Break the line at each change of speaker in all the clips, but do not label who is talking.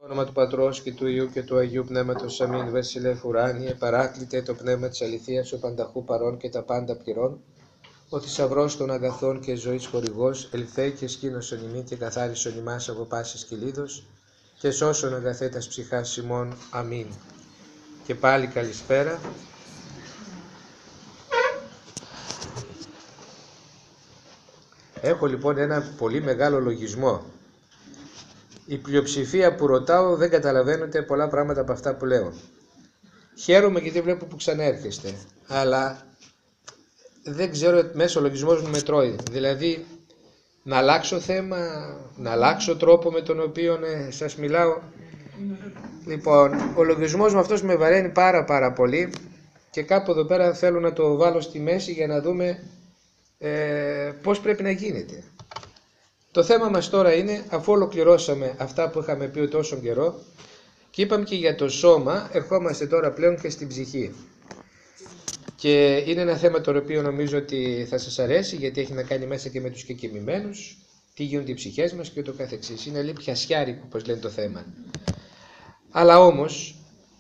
Όνομα του Πατρός και του Υιού και του Αγίου Πνεύματος. Αμήν. Βασιλεύ ουράνιε, παράκλητε το πνεύμα της αληθείας, ο πανταχού παρών και τα πάντα πληρών. Ο θησαυρός των αγαθών και ζωής χορηγός, ελθέ και σκήνωσον ημί και καθάρισον ημάς από πάσης κυλίδος και σώσον αγαθέτας ψυχάς ημών. Αμήν. Και πάλι καλησπέρα. Έχω λοιπόν ένα πολύ μεγάλο λογισμό. Η πλειοψηφία που ρωτάω δεν καταλαβαίνετε πολλά πράγματα από αυτά που λέω. Χαίρομαι γιατί βλέπω που ξαναέρχεστε, αλλά δεν ξέρω, μέσα ο λογισμός μου με τρώει. Δηλαδή, να αλλάξω θέμα, να αλλάξω τρόπο με τον οποίο σας μιλάω. Λοιπόν, ο λογισμός μου αυτός με βαραίνει πάρα πολύ και κάπου εδώ πέρα θέλω να το βάλω στη μέση για να δούμε πώς πρέπει να γίνεται. Το θέμα μας τώρα είναι, αφού ολοκληρώσαμε αυτά που είχαμε πει τόσο καιρό και είπαμε και για το σώμα, ερχόμαστε τώρα πλέον και στην ψυχή. Και είναι ένα θέμα το οποίο νομίζω ότι θα σας αρέσει, γιατί έχει να κάνει μέσα και με τους κεκοιμημένους, τι γίνονται οι ψυχές μας και ούτω καθεξής. Είναι λίγο πιασιάρικο, όπως λένε το θέμα. Αλλά όμως,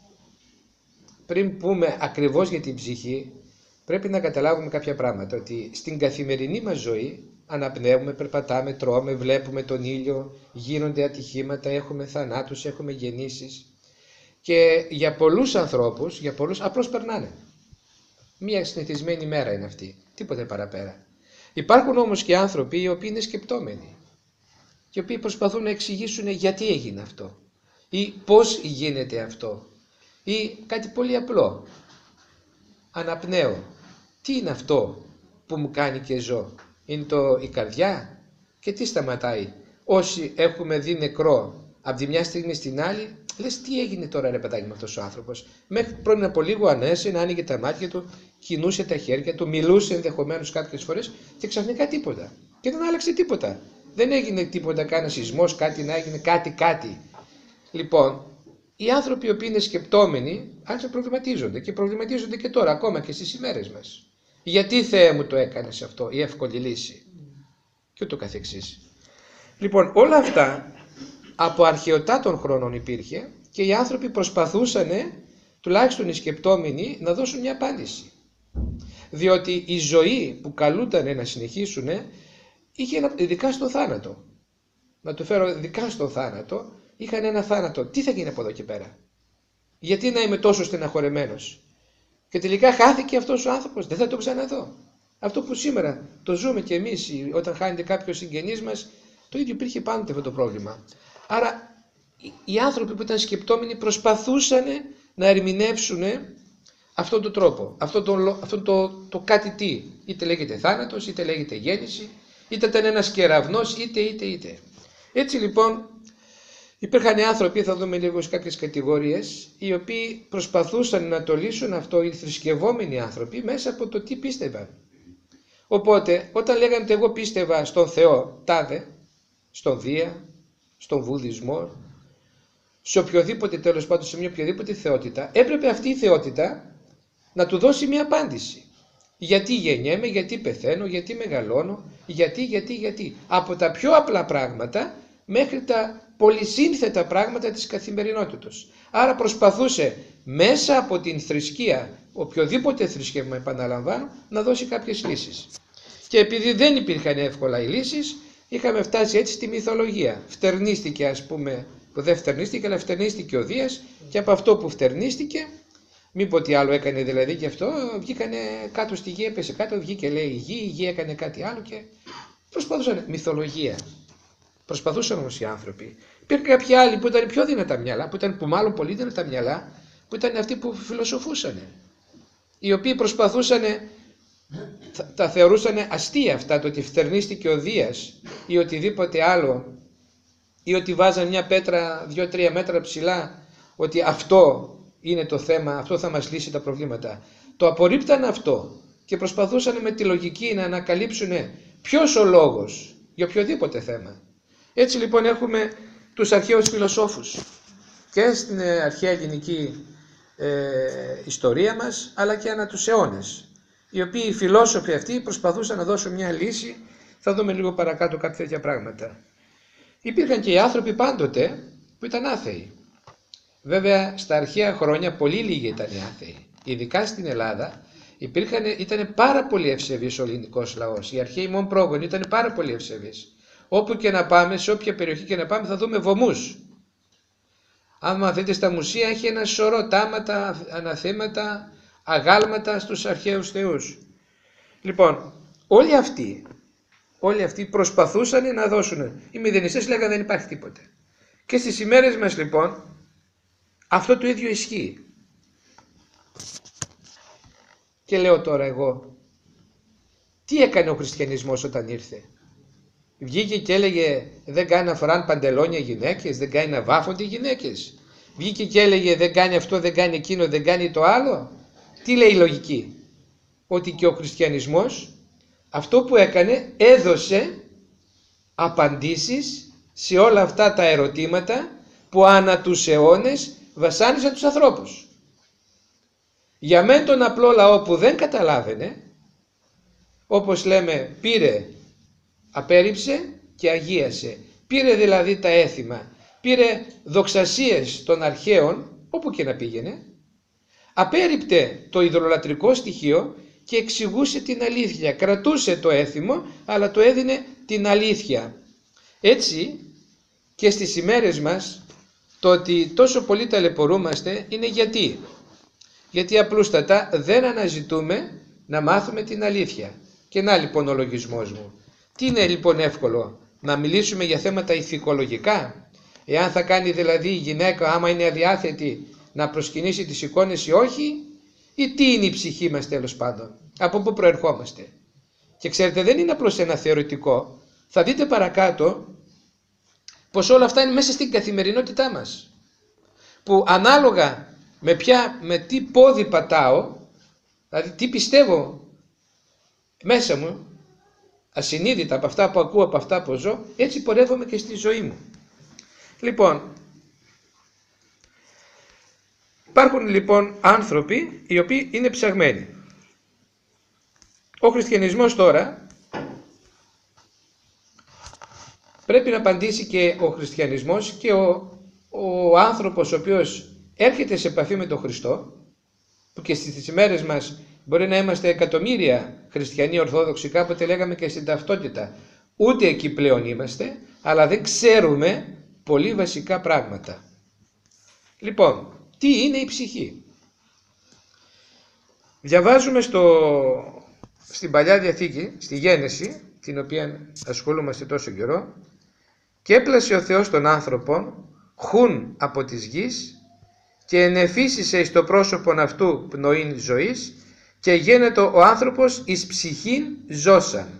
πριν πούμε ακριβώς για την ψυχή, πρέπει να καταλάβουμε κάποια πράγματα, ότι στην καθημερινή μας ζωή αναπνέουμε, περπατάμε, τρώμε, βλέπουμε τον ήλιο, γίνονται ατυχήματα, έχουμε θανάτους, έχουμε γεννήσεις και για πολλούς ανθρώπους, απλώς περνάνε. Μία συνηθισμένη μέρα είναι αυτή, τίποτε παραπέρα. Υπάρχουν όμως και άνθρωποι οι οποίοι είναι σκεπτόμενοι και οι οποίοι προσπαθούν να εξηγήσουν γιατί έγινε αυτό ή πώς γίνεται αυτό ή κάτι πολύ απλό. Αναπνέω. Τι είναι αυτό που μου κάνει και ζω? Είναι η καρδιά? Και τι σταματάει? Όσοι έχουμε δει νεκρό από τη μια στιγμή στην άλλη, λες τι έγινε τώρα ρε παιδάκι με αυτός ο άνθρωπος? Μέχρι πριν από λίγο ανέσαι, άνοιγε τα μάτια του, κινούσε τα χέρια του, μιλούσε ενδεχομένως κάποιες φορές και ξαφνικά τίποτα. Και δεν άλλαξε τίποτα. Δεν έγινε τίποτα, κάνα σεισμός, κάτι να έγινε, κάτι. Λοιπόν, οι άνθρωποι οι οποίοι είναι σκεπτόμενοι άρχισαν προβληματίζονται και προβληματίζονται και τώρα, ακόμα και στις ημέρες μας. Γιατί Θεέ μου το έκανες αυτό, η εύκολη λύση και ούτω καθεξής. Λοιπόν, όλα αυτά από αρχαιοτά των χρόνων υπήρχε και οι άνθρωποι προσπαθούσαν, τουλάχιστον οι σκεπτόμενοι, να δώσουν μια απάντηση. Διότι η ζωή που καλούνταν να συνεχίσουν είχε ειδικά στο θάνατο. Να το φέρω ειδικά στο θάνατο, είχαν ένα θάνατο. Τι θα γίνει από εδώ και πέρα? Γιατί να είμαι τόσο στεναχωρεμένος? Και τελικά χάθηκε αυτός ο άνθρωπος, δεν θα τον ξαναδώ. Αυτό που σήμερα το ζούμε κι εμείς, όταν χάνεται κάποιος συγγενής μας, το ίδιο υπήρχε πάντοτε αυτό το πρόβλημα. Άρα οι άνθρωποι που ήταν σκεπτόμενοι προσπαθούσαν να ερμηνεύσουν αυτόν τον τρόπο, αυτό το κάτι τι. Είτε λέγεται θάνατος, είτε λέγεται γέννηση, είτε ήταν ένας κεραυνός, είτε. Έτσι λοιπόν υπήρχαν άνθρωποι, θα δούμε λίγο σε κάποιες κατηγορίες, οι οποίοι προσπαθούσαν να το λύσουν αυτό, οι θρησκευόμενοι άνθρωποι, μέσα από το τι πίστευαν. Οπότε, όταν λέγανε ότι εγώ πίστευα στον Θεό, τάδε, στον Δία, στον Βουδισμό, σε οποιοδήποτε τέλος πάντων, σε μια οποιαδήποτε θεότητα, έπρεπε αυτή η θεότητα να του δώσει μια απάντηση. Γιατί γεννιέμαι, γιατί πεθαίνω, γιατί μεγαλώνω, γιατί. Από τα πιο απλά πράγματα μέχρι τα πολυσύνθετα πράγματα της καθημερινότητας. Άρα προσπαθούσε μέσα από την θρησκεία, οποιοδήποτε θρησκεύμα επαναλαμβάνω, να δώσει κάποιες λύσεις. Και επειδή δεν υπήρχαν εύκολα οι λύσεις, είχαμε φτάσει έτσι στη μυθολογία. Φτερνίστηκε, ας πούμε, που δεν φτερνίστηκε, αλλά φτερνίστηκε ο Δίας και από αυτό που φτερνίστηκε, μην πω τι άλλο έκανε δηλαδή και αυτό, βγήκανε κάτω στη γη, έπεσε κάτω, βγήκε λέει η γη έκανε κάτι άλλο και προσπαθούσαν μυθολογία. Προσπαθούσαν όμως οι άνθρωποι. Υπήρχαν κάποιοι άλλοι που ήταν πιο δυνατά μυαλά, που μάλλον πολύ δυνατά μυαλά, που ήταν αυτοί που φιλοσοφούσαν. Οι οποίοι προσπαθούσαν, τα θεωρούσαν αστεία αυτά, το ότι φτερνίστηκε ο Δίας ή οτιδήποτε άλλο, ή ότι βάζαν μια πέτρα 2-3 μέτρα ψηλά, ότι αυτό είναι το θέμα, αυτό θα μας λύσει τα προβλήματα. Το απορρίπταν αυτό και προσπαθούσαν με τη λογική να ανακαλύψουν ποιος ο λόγος για οποιοδήποτε θέμα. Έτσι λοιπόν έχουμε τους αρχαίους φιλοσόφους και στην αρχαία ελληνική ιστορία μας, αλλά και ανά τους αιώνες, οι οποίοι οι φιλόσοφοι αυτοί προσπαθούσαν να δώσουν μια λύση. Θα δούμε λίγο παρακάτω κάποια τέτοια πράγματα. Υπήρχαν και οι άνθρωποι πάντοτε που ήταν άθεοι. Βέβαια στα αρχαία χρόνια πολύ λίγοι ήταν οι άθεοι. Ειδικά στην Ελλάδα ήταν πάρα πολύ ευσεβής ο ελληνικός λαός. Οι αρχαίοι μόν πρόγονοι ήταν πάρα πολύ ευσεβείς. Όπου και να πάμε, σε όποια περιοχή και να πάμε, θα δούμε βωμούς. Αν δείτε στα μουσεία, έχει ένα σωρό τάματα, αναθέματα, αγάλματα στους αρχαίους θεούς. Λοιπόν, όλοι αυτοί προσπαθούσαν να δώσουν. Οι μηδενιστές λέγανε δεν υπάρχει τίποτε. Και στις ημέρες μας λοιπόν αυτό το ίδιο ισχύει. Και λέω τώρα εγώ, τι έκανε ο χριστιανισμός όταν ήρθε? Βγήκε και έλεγε δεν κάνει να φοράνε παντελόνια γυναίκες, δεν κάνει να βάφονται οι γυναίκες. Βγήκε και έλεγε δεν κάνει αυτό, δεν κάνει εκείνο, δεν κάνει το άλλο. Τι λέει η λογική? Ότι και ο χριστιανισμός αυτό που έκανε, έδωσε απαντήσεις σε όλα αυτά τα ερωτήματα που ανά τους αιώνες βασάνισαν τους ανθρώπους. Για μεν τον απλό λαό που δεν καταλάβαινε, όπως λέμε, πήρε, απέρριψε και αγίασε. Πήρε δηλαδή τα έθιμα, πήρε δοξασίες των αρχαίων, όπου και να πήγαινε, απέρριπτε το ιδωλολατρικό στοιχείο και εξηγούσε την αλήθεια. Κρατούσε το έθιμο, αλλά το έδινε την αλήθεια. Έτσι και στις ημέρες μας, το ότι τόσο πολύ ταλαιπωρούμαστε είναι γιατί απλούστατα δεν αναζητούμε να μάθουμε την αλήθεια. Και να λοιπόν ο λογισμός μου. Τι είναι λοιπόν εύκολο? Να μιλήσουμε για θέματα ηθικολογικά? Εάν θα κάνει δηλαδή η γυναίκα, άμα είναι αδιάθετη, να προσκυνήσει τις εικόνες ή όχι? Ή τι είναι η ψυχή μας τέλος πάντων? Από πού προερχόμαστε? Και ξέρετε, δεν είναι απλώς ένα θεωρητικό. Θα δείτε παρακάτω πως όλα αυτά είναι μέσα στην καθημερινότητά μας. Που ανάλογα με τι πόδι πατάω, δηλαδή τι πιστεύω μέσα μου, ασυνείδητα από αυτά που ακούω, από αυτά που ζω, έτσι πορεύομαι και στη ζωή μου. Λοιπόν, υπάρχουν λοιπόν άνθρωποι οι οποίοι είναι ψαγμένοι. Ο χριστιανισμός τώρα πρέπει να απαντήσει και ο χριστιανισμός και ο άνθρωπος ο οποίος έρχεται σε επαφή με τον Χριστό, που και στις ημέρες μας μπορεί να είμαστε εκατομμύρια χριστιανοί ορθόδοξοι, κάποτε λέγαμε και στην ταυτότητα, ούτε εκεί πλέον είμαστε, αλλά δεν ξέρουμε πολύ βασικά πράγματα. Λοιπόν, τι είναι η ψυχή? Διαβάζουμε στην Παλιά Διαθήκη, στη Γένεση, την οποία ασχολούμαστε τόσο καιρό, και έπλασε ο Θεός τον άνθρωπον χουν από της γης και ενεφύσισε εις το πρόσωπον αυτού πνοήν ζωής και γένετο ο άνθρωπος εις ψυχήν ζώσαν.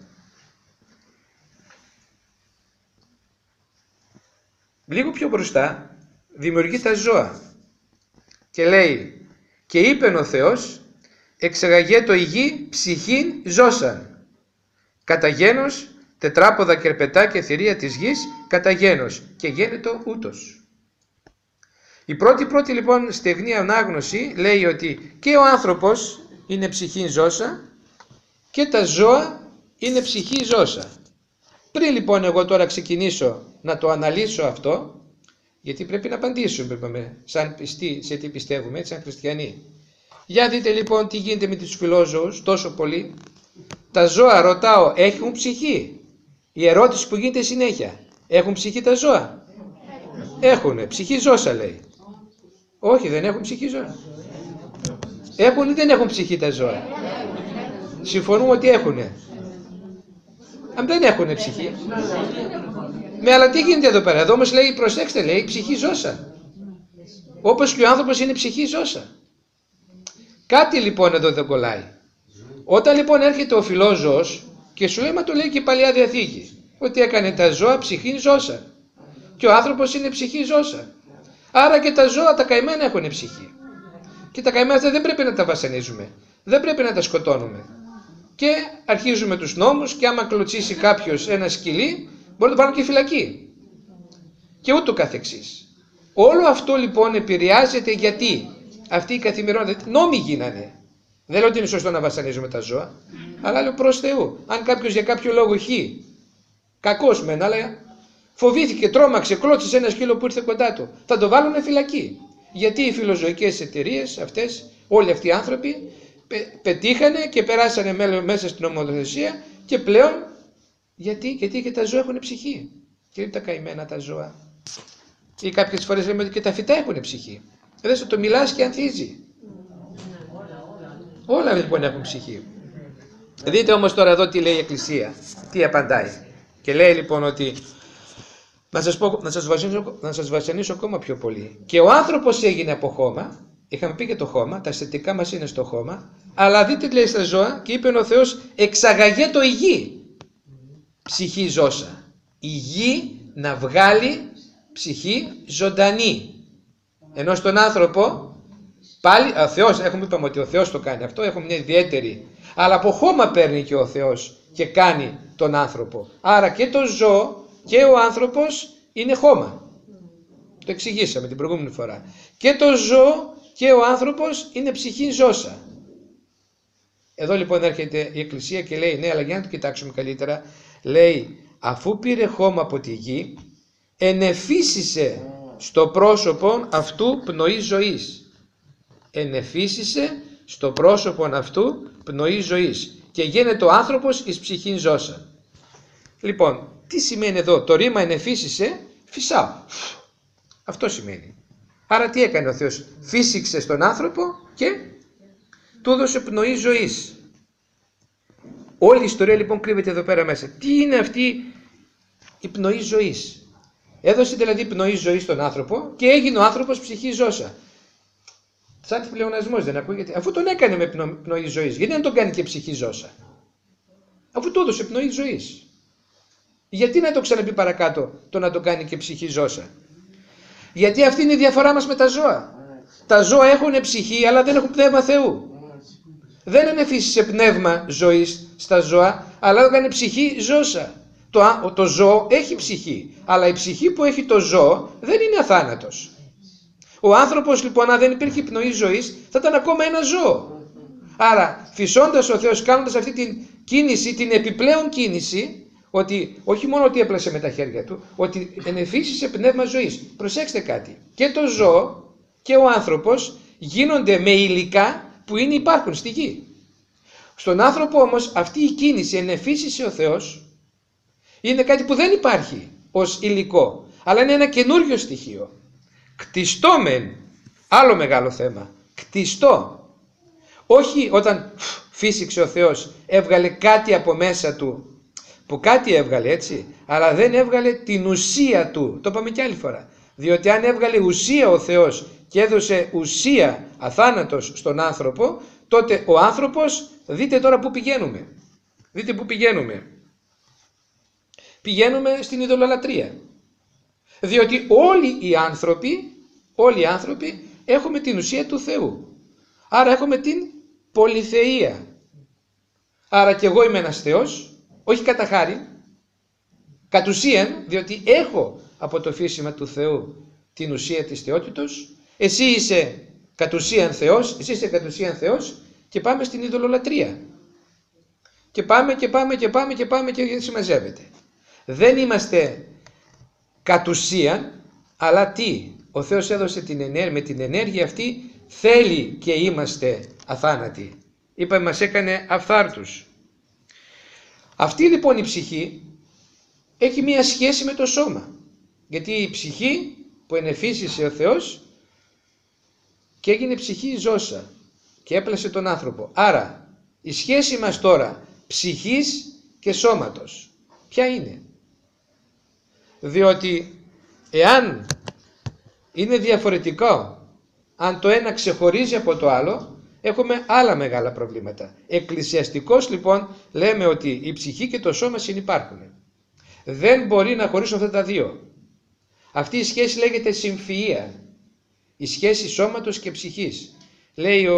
Λίγο πιο μπροστά δημιουργεί τα ζώα και λέει και είπεν ο Θεός εξαγαγέτο η γη ψυχήν ζώσαν. Κατά γένος τετράποδα κερπετά και θηρία της γης κατά γένος και γένετο ούτως. Η πρώτη λοιπόν στεγνή ανάγνωση λέει ότι και ο άνθρωπος είναι ψυχή ζώσα και τα ζώα είναι ψυχή ζώσα. Πριν λοιπόν εγώ τώρα ξεκινήσω να το αναλύσω αυτό, γιατί πρέπει να απαντήσουμε σαν πιστοί σε τι πιστεύουμε, έτσι σαν χριστιανοί. Για δείτε λοιπόν τι γίνεται με τους φιλόζωους τόσο πολύ. Τα ζώα, ρωτάω, έχουν ψυχή? Η ερώτηση που γίνεται συνέχεια, έχουν ψυχή τα ζώα? Έχουνε, ψυχή ζώσα λέει. Όχι, δεν έχουν ψυχή ζώα. Έχουν ή δεν έχουν ψυχή τα ζώα? Συμφωνούμε ότι έχουνε. Αν δεν έχουνε ψυχή. Αλλά τι γίνεται εδώ πέρα? Εδώ όμως λέει, προσέξτε, λέει ψυχή ζώσα. Όπως και ο άνθρωπος είναι ψυχή ζώσα. Κάτι λοιπόν εδώ δεν κολλάει. Όταν λοιπόν έρχεται ο φιλόζωος και σου λέει, μα το λέει και η Παλιά Διαθήκη, ότι έκανε τα ζώα ψυχή ζώσα και ο άνθρωπος είναι ψυχή ζώσα. Άρα και τα ζώα τα καημένα έχουν ψυχή. Και τα καημένα αυτά δεν πρέπει να τα βασανίζουμε. Δεν πρέπει να τα σκοτώνουμε. Και αρχίζουμε τους νόμους και άμα κλωτσίσει κάποιος ένα σκυλί, μπορεί να το πάρουν και φυλακή. Και ούτω καθεξής. Όλο αυτό λοιπόν επηρεάζεται γιατί αυτή η καθημερινότητα, νόμοι γίνανε. Δεν λέω ότι είναι σωστό να βασανίζουμε τα ζώα, αλλά λέω προς Θεού. Αν κάποιος για κάποιο λόγο κακός μεν, αλλά Φοβήθηκε, τρόμαξε, κλώτσισε ένα σκύλο που ήρθε κοντά του. Θα το βάλουνε φυλακή. Γιατί οι φιλοζωικές εταιρείες αυτές, όλοι αυτοί οι άνθρωποι, πετύχανε και περάσανε μέσα στην ομοθεσία και πλέον, γιατί και τα ζώα έχουν ψυχή. Και είναι τα καημένα τα ζώα. Ή κάποιες φορές λέμε ότι και τα φυτά έχουν ψυχή. Δες το μιλάς και ανθίζει. Όλα λοιπόν έχουν ψυχή. Δείτε όμως τώρα εδώ τι λέει η Εκκλησία, τι απαντάει. Και λέει λοιπόν ότι, να σας βασανίσω ακόμα πιο πολύ. Και ο άνθρωπος έγινε από χώμα, είχαμε πει και το χώμα, τα αισθητικά μας είναι στο χώμα, αλλά δείτε τι λέει στα ζώα και είπε ο Θεός εξαγαγέ το η γη, ψυχή ζώσα. Η γη να βγάλει ψυχή ζωντανή. Ενώ στον άνθρωπο, πάλι, ο Θεός, είπαμε ότι ο Θεός το κάνει αυτό, έχουμε μια ιδιαίτερη, αλλά από χώμα παίρνει και ο Θεός και κάνει τον άνθρωπο. Άρα και το ζώο και ο άνθρωπος είναι χώμα. Το εξηγήσαμε την προηγούμενη φορά. Και το ζώο και ο άνθρωπος είναι ψυχή ζώσα. Εδώ λοιπόν έρχεται η Εκκλησία και λέει, ναι, αλλά για να το κοιτάξουμε καλύτερα, λέει, αφού πήρε χώμα από τη γη, ενεφύσισε στο πρόσωπο αυτού πνοή ζωής. Ενεφύσισε στο πρόσωπο αυτού πνοή ζωής και γίνεται ο άνθρωπος εις ψυχήν ζώσα. Λοιπόν, τι σημαίνει εδώ, το ρήμα ενεφύσισε, φυσάω. Αυτό σημαίνει. Άρα τι έκανε ο Θεός, φύσηξε στον άνθρωπο και του έδωσε πνοή ζωής. Όλη η ιστορία λοιπόν κρύβεται εδώ πέρα μέσα. Τι είναι αυτή η πνοή ζωής? Έδωσε δηλαδή πνοή ζωής στον άνθρωπο και έγινε ο άνθρωπος ψυχή ζώσα. Σαν πλεονασμός δεν ακούγεται? Αφού τον έκανε με πνοή ζωής, γιατί δεν τον κάνει και ψυχή ζώσα? Αφού του έδωσε πνοή ζωής. Γιατί να το ξαναπεί παρακάτω το να το κάνει και ψυχή ζώσα? Γιατί αυτή είναι η διαφορά μας με τα ζώα. Τα ζώα έχουν ψυχή αλλά δεν έχουν πνεύμα Θεού. Δεν ανεφύσισε πνεύμα ζωής στα ζώα, αλλά έκανε ψυχή ζώσα. Το ζώο έχει ψυχή, αλλά η ψυχή που έχει το ζώο δεν είναι αθάνατος. Ο άνθρωπος λοιπόν, αν δεν υπήρχε πνοή ζωής, θα ήταν ακόμα ένα ζώο. Άρα φυσώντας ο Θεός, κάνοντας αυτή την κίνηση, την επιπλέον κίνηση, ότι όχι μόνο ότι έπλασε με τα χέρια του, ότι ενεφύσισε πνεύμα ζωής. Προσέξτε κάτι, και το ζώο και ο άνθρωπος γίνονται με υλικά που υπάρχουν στη γη. Στον άνθρωπο όμως αυτή η κίνηση, ενεφύσισε ο Θεός, είναι κάτι που δεν υπάρχει ως υλικό, αλλά είναι ένα καινούριο στοιχείο. Κτιστό μεν, άλλο μεγάλο θέμα, κτιστό. Όχι όταν φύσηξε ο Θεός, έβγαλε κάτι από μέσα του, που κάτι έβγαλε έτσι, αλλά δεν έβγαλε την ουσία του, το είπαμε και άλλη φορά. Διότι αν έβγαλε ουσία ο Θεός και έδωσε ουσία αθάνατος στον άνθρωπο, τότε ο άνθρωπος, δείτε τώρα πού πηγαίνουμε. Δείτε πού πηγαίνουμε. Πηγαίνουμε στην ειδωλολατρία. Διότι όλοι οι άνθρωποι έχουμε την ουσία του Θεού. Άρα έχουμε την πολυθεΐα. Άρα και εγώ είμαι ένας Θεός, όχι κατά χάρη, κατ' ουσίαν, διότι έχω από το φύσιμα του Θεού την ουσία της θεότητος. Εσύ είσαι κατ' ουσίαν Θεός, και πάμε στην ειδωλολατρία. Και πάμε και συμμαζεύεται. Δεν είμαστε κατ' ουσίαν, αλλά τι? Ο Θεός έδωσε με την ενέργεια αυτή θέλει και είμαστε αθάνατοι. Είπαμε, μας έκανε αφθάρτους. Αυτή λοιπόν η ψυχή έχει μία σχέση με το σώμα. Γιατί η ψυχή που ενεφύσισε ο Θεός και έγινε ψυχή ζώσα και έπλασε τον άνθρωπο. Άρα η σχέση μας τώρα ψυχής και σώματος ποια είναι? Διότι εάν είναι διαφορετικό, αν το ένα ξεχωρίζει από το άλλο, έχουμε άλλα μεγάλα προβλήματα. Εκκλησιαστικώς λοιπόν λέμε ότι η ψυχή και το σώμα συνυπάρχουν. Δεν μπορεί να χωρίσουν αυτά τα δύο. Αυτή η σχέση λέγεται συμφυΐα. Η σχέση σώματος και ψυχής. Λέει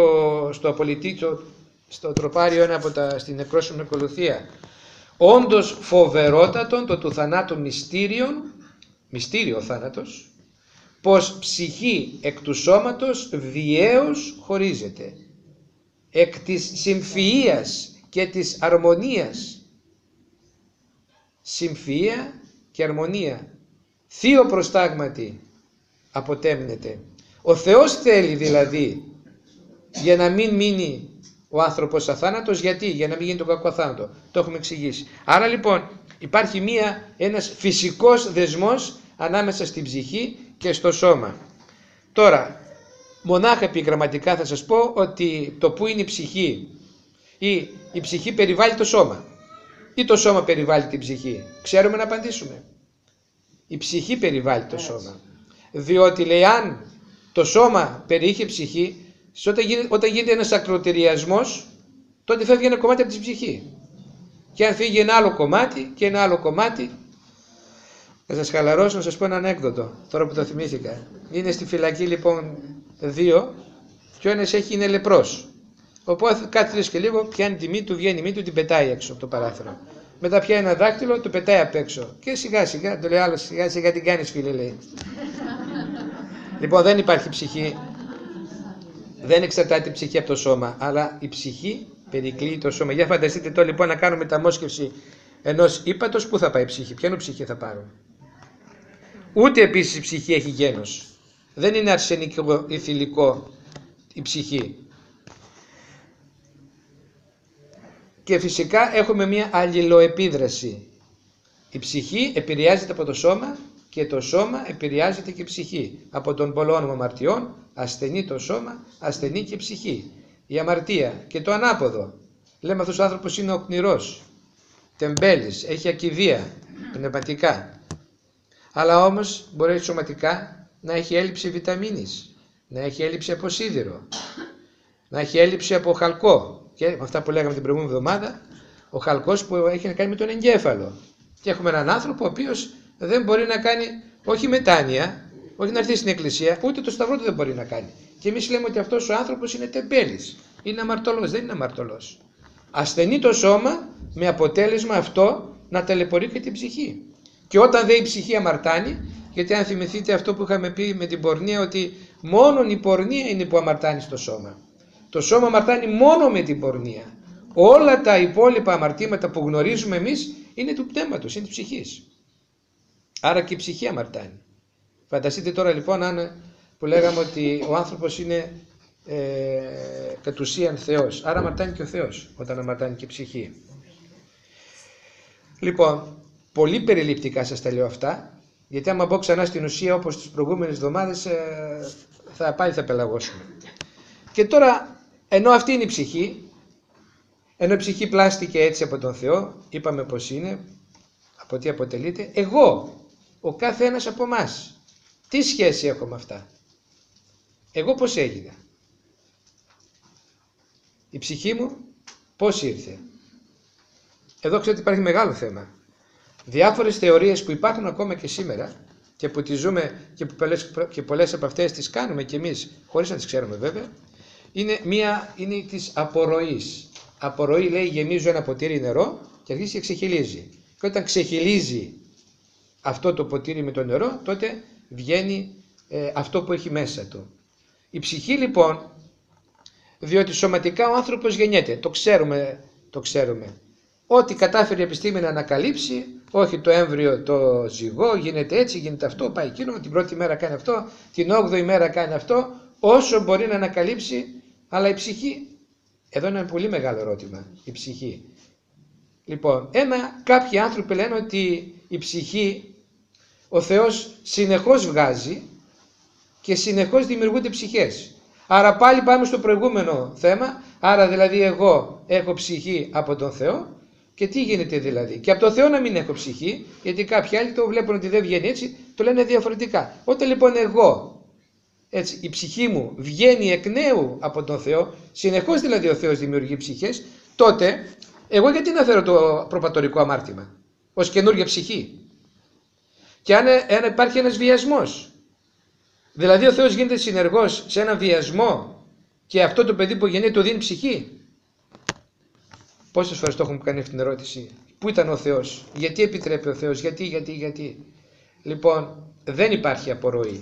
στο τροπάριο ένα στην νεκρόσιμη ακολουθία, όντως φοβερότατον το του θανάτου μυστήριο θάνατος, πως ψυχή εκ του σώματος βιαίως χωρίζεται, εκ της συμφυΐας και της αρμονίας. Συμφυΐα και αρμονία. θείο προστάγματι αποτέμνεται. Ο Θεός θέλει δηλαδή για να μην μείνει ο άνθρωπος αθάνατος. Γιατί? Για να μην γίνει το κακό θάνατο. Το έχουμε εξηγήσει. Άρα λοιπόν υπάρχει ένας φυσικός δεσμός ανάμεσα στην ψυχή και στο σώμα. Τώρα, μονάχα επιγραμματικά θα σας πω ότι το που είναι η ψυχή, ή η ψυχή περιβάλλει το σώμα ή το σώμα περιβάλλει την ψυχή. Ξέρουμε να απαντήσουμε. Η ψυχή περιβάλλει το σώμα. Διότι λέει, αν το σώμα περιείχε ψυχή, όταν γίνεται ένας ακροτηριασμός, τότε φεύγει ένα κομμάτι από τη ψυχή. Και αν φύγει ένα άλλο κομμάτι και ένα άλλο κομμάτι, θα σας χαλαρώσω να σας πω ένα ανέκδοτο, τώρα που το θυμήθηκα. Είναι στη φυλακή λοιπόν 2 και ο ένας είναι λεπρός. Οπότε κάθε 3 και λίγο πιάνει τη μύτη του, βγαίνει η μύτη του, την πετάει έξω από το παράθυρο. Μετά πιάνει ένα δάκτυλο, το πετάει απ' έξω. Και σιγά σιγά, το λέει άλλο, σιγά σιγά την κάνεις φίλε, λέει. Λοιπόν, δεν υπάρχει ψυχή. Δεν εξαρτάται η ψυχή από το σώμα, αλλά η ψυχή περικλείει το σώμα. Για φανταστείτε τώρα λοιπόν να κάνουμε μεταμόσχευση ενός ύπατος, πού θα πάει η ψυχή, ποιανού ψυχή θα πάρουν. Ούτε επίσης η ψυχή έχει γένος. Δεν είναι αρσενικό ή θηλυκό η ψυχή. Και φυσικά έχουμε μια αλληλοεπίδραση. Η ψυχή επηρεάζεται από το σώμα και το σώμα επηρεάζεται και η ψυχή. Από τον πολλών αμαρτιών ασθενεί το σώμα, ασθενεί και η ψυχή. Η αμαρτία και το ανάποδο. Λέμε αυτός ο άνθρωπος είναι οκνηρός, τεμπέλης, έχει ακηδεία πνευματικά. Αλλά όμως μπορεί σωματικά να έχει έλλειψη βιταμίνης, να έχει έλλειψη από σίδηρο, να έχει έλλειψη από χαλκό. Και αυτά που λέγαμε την προηγούμενη εβδομάδα, ο χαλκός που έχει να κάνει με τον εγκέφαλο. Και έχουμε έναν άνθρωπο ο οποίος δεν μπορεί να κάνει όχι μετάνοια, όχι να έρθει στην εκκλησία, ούτε το σταυρό του δεν μπορεί να κάνει. Και εμείς λέμε ότι αυτός ο άνθρωπος είναι τεμπέλης, είναι αμαρτωλός. Δεν είναι αμαρτωλός. Ασθενεί το σώμα με αποτέλεσμα αυτό να ταλαιπωρεί και την ψυχή. Και όταν δεν η ψυχή αμαρτάνει, γιατί αν θυμηθείτε αυτό που είχαμε πει με την πορνεία, ότι μόνον η πορνεία είναι που αμαρτάνει στο σώμα. Το σώμα αμαρτάνει μόνο με την πορνεία. Όλα τα υπόλοιπα αμαρτήματα που γνωρίζουμε εμείς είναι του πνεύματος, είναι της ψυχής. Άρα και η ψυχή αμαρτάνει. Φανταστείτε τώρα λοιπόν που λέγαμε ότι ο άνθρωπος είναι κατ' ουσίαν Θεός. Άρα αμαρτάνει και ο Θεός όταν αμαρτάνει και η ψυχή. Λοιπόν, πολύ περιληπτικά σας τα λέω αυτά, γιατί άμα μπω ξανά στην ουσία όπως τις προηγούμενες εβδομάδες θα πελαγώσουμε. Και τώρα, ενώ αυτή είναι η ψυχή, ενώ η ψυχή πλάστηκε έτσι από τον Θεό, είπαμε πως είναι, από τι αποτελείται, εγώ, ο κάθε ένας από εμάς, τι σχέση έχω με αυτά. Εγώ πώς έγινα. Η ψυχή μου πώς ήρθε. Εδώ ξέρω ότι υπάρχει μεγάλο θέμα. Διάφορες θεωρίες που υπάρχουν ακόμα και σήμερα και που τις ζούμε και πολλές από αυτές τις κάνουμε και εμείς χωρίς να τις ξέρουμε βέβαια, είναι της απορροής. Απορροή λέει γεμίζω ένα ποτήρι νερό και αρχίζει και ξεχυλίζει. Και όταν ξεχυλίζει αυτό το ποτήρι με το νερό, τότε βγαίνει αυτό που έχει μέσα του. Η ψυχή λοιπόν, διότι σωματικά ο άνθρωπος γεννιέται, το ξέρουμε. Ό,τι κατάφερε η επιστήμη να ανακαλύψει, όχι το έμβριο το ζυγό, γίνεται έτσι, γίνεται αυτό, πάει εκείνο, την πρώτη μέρα κάνει αυτό, την 8η μέρα κάνει αυτό, όσο μπορεί να ανακαλύψει, αλλά η ψυχή, εδώ είναι ένα πολύ μεγάλο ερώτημα, η ψυχή. Λοιπόν, κάποιοι άνθρωποι λένε ότι η ψυχή, ο Θεός συνεχώς βγάζει και συνεχώς δημιουργούνται ψυχές. Άρα πάλι πάμε στο προηγούμενο θέμα, άρα δηλαδή εγώ έχω ψυχή από τον Θεό. Και τι γίνεται δηλαδή, και από το Θεό να μην έχω ψυχή, γιατί κάποιοι άλλοι το βλέπουν ότι δεν βγαίνει έτσι, το λένε διαφορετικά. Όταν λοιπόν εγώ, έτσι, η ψυχή μου βγαίνει εκ νέου από τον Θεό, συνεχώς δηλαδή ο Θεός δημιουργεί ψυχές, τότε εγώ γιατί να φέρω το προπατορικό αμάρτημα, ως καινούργια ψυχή. Και αν υπάρχει ένας βιασμός, δηλαδή ο Θεός γίνεται συνεργός σε έναν βιασμό και αυτό το παιδί που γεννιέται του δίνει ψυχή. Πόσες φορές το έχουμε κάνει αυτή την ερώτηση. Πού ήταν ο Θεός, γιατί επιτρέπει ο Θεός, γιατί. Λοιπόν, δεν υπάρχει απορροή.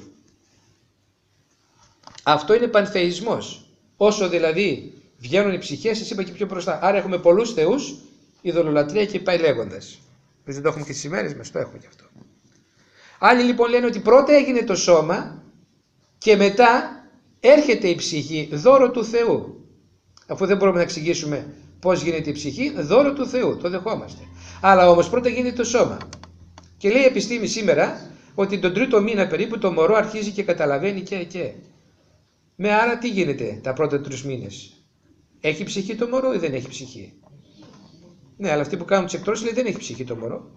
Αυτό είναι πανθεϊσμός. Όσο δηλαδή βγαίνουν οι ψυχές, σας είπα και πιο μπροστά. Άρα έχουμε πολλούς θεούς, ειδωλολατρία και πάει λέγοντας. Δεν το έχουμε και στις ημέρες μας, το έχουμε και αυτό. Άλλοι λοιπόν λένε ότι πρώτα έγινε το σώμα και μετά έρχεται η ψυχή, δώρο του Θεού. Αφού δεν μπορούμε να εξηγήσουμε πώς γίνεται η ψυχή, δώρο του Θεού, το δεχόμαστε. Αλλά όμως πρώτα γίνεται το σώμα. Και λέει η επιστήμη σήμερα ότι τον 3ο μήνα περίπου το μωρό αρχίζει και καταλαβαίνει και. Άρα τι γίνεται τα πρώτα 3 μήνες? Έχει ψυχή το μωρό ή δεν έχει ψυχή? Ναι, αλλά αυτοί που κάνουν τις εκτρώσεις λέει δεν έχει ψυχή το μωρό.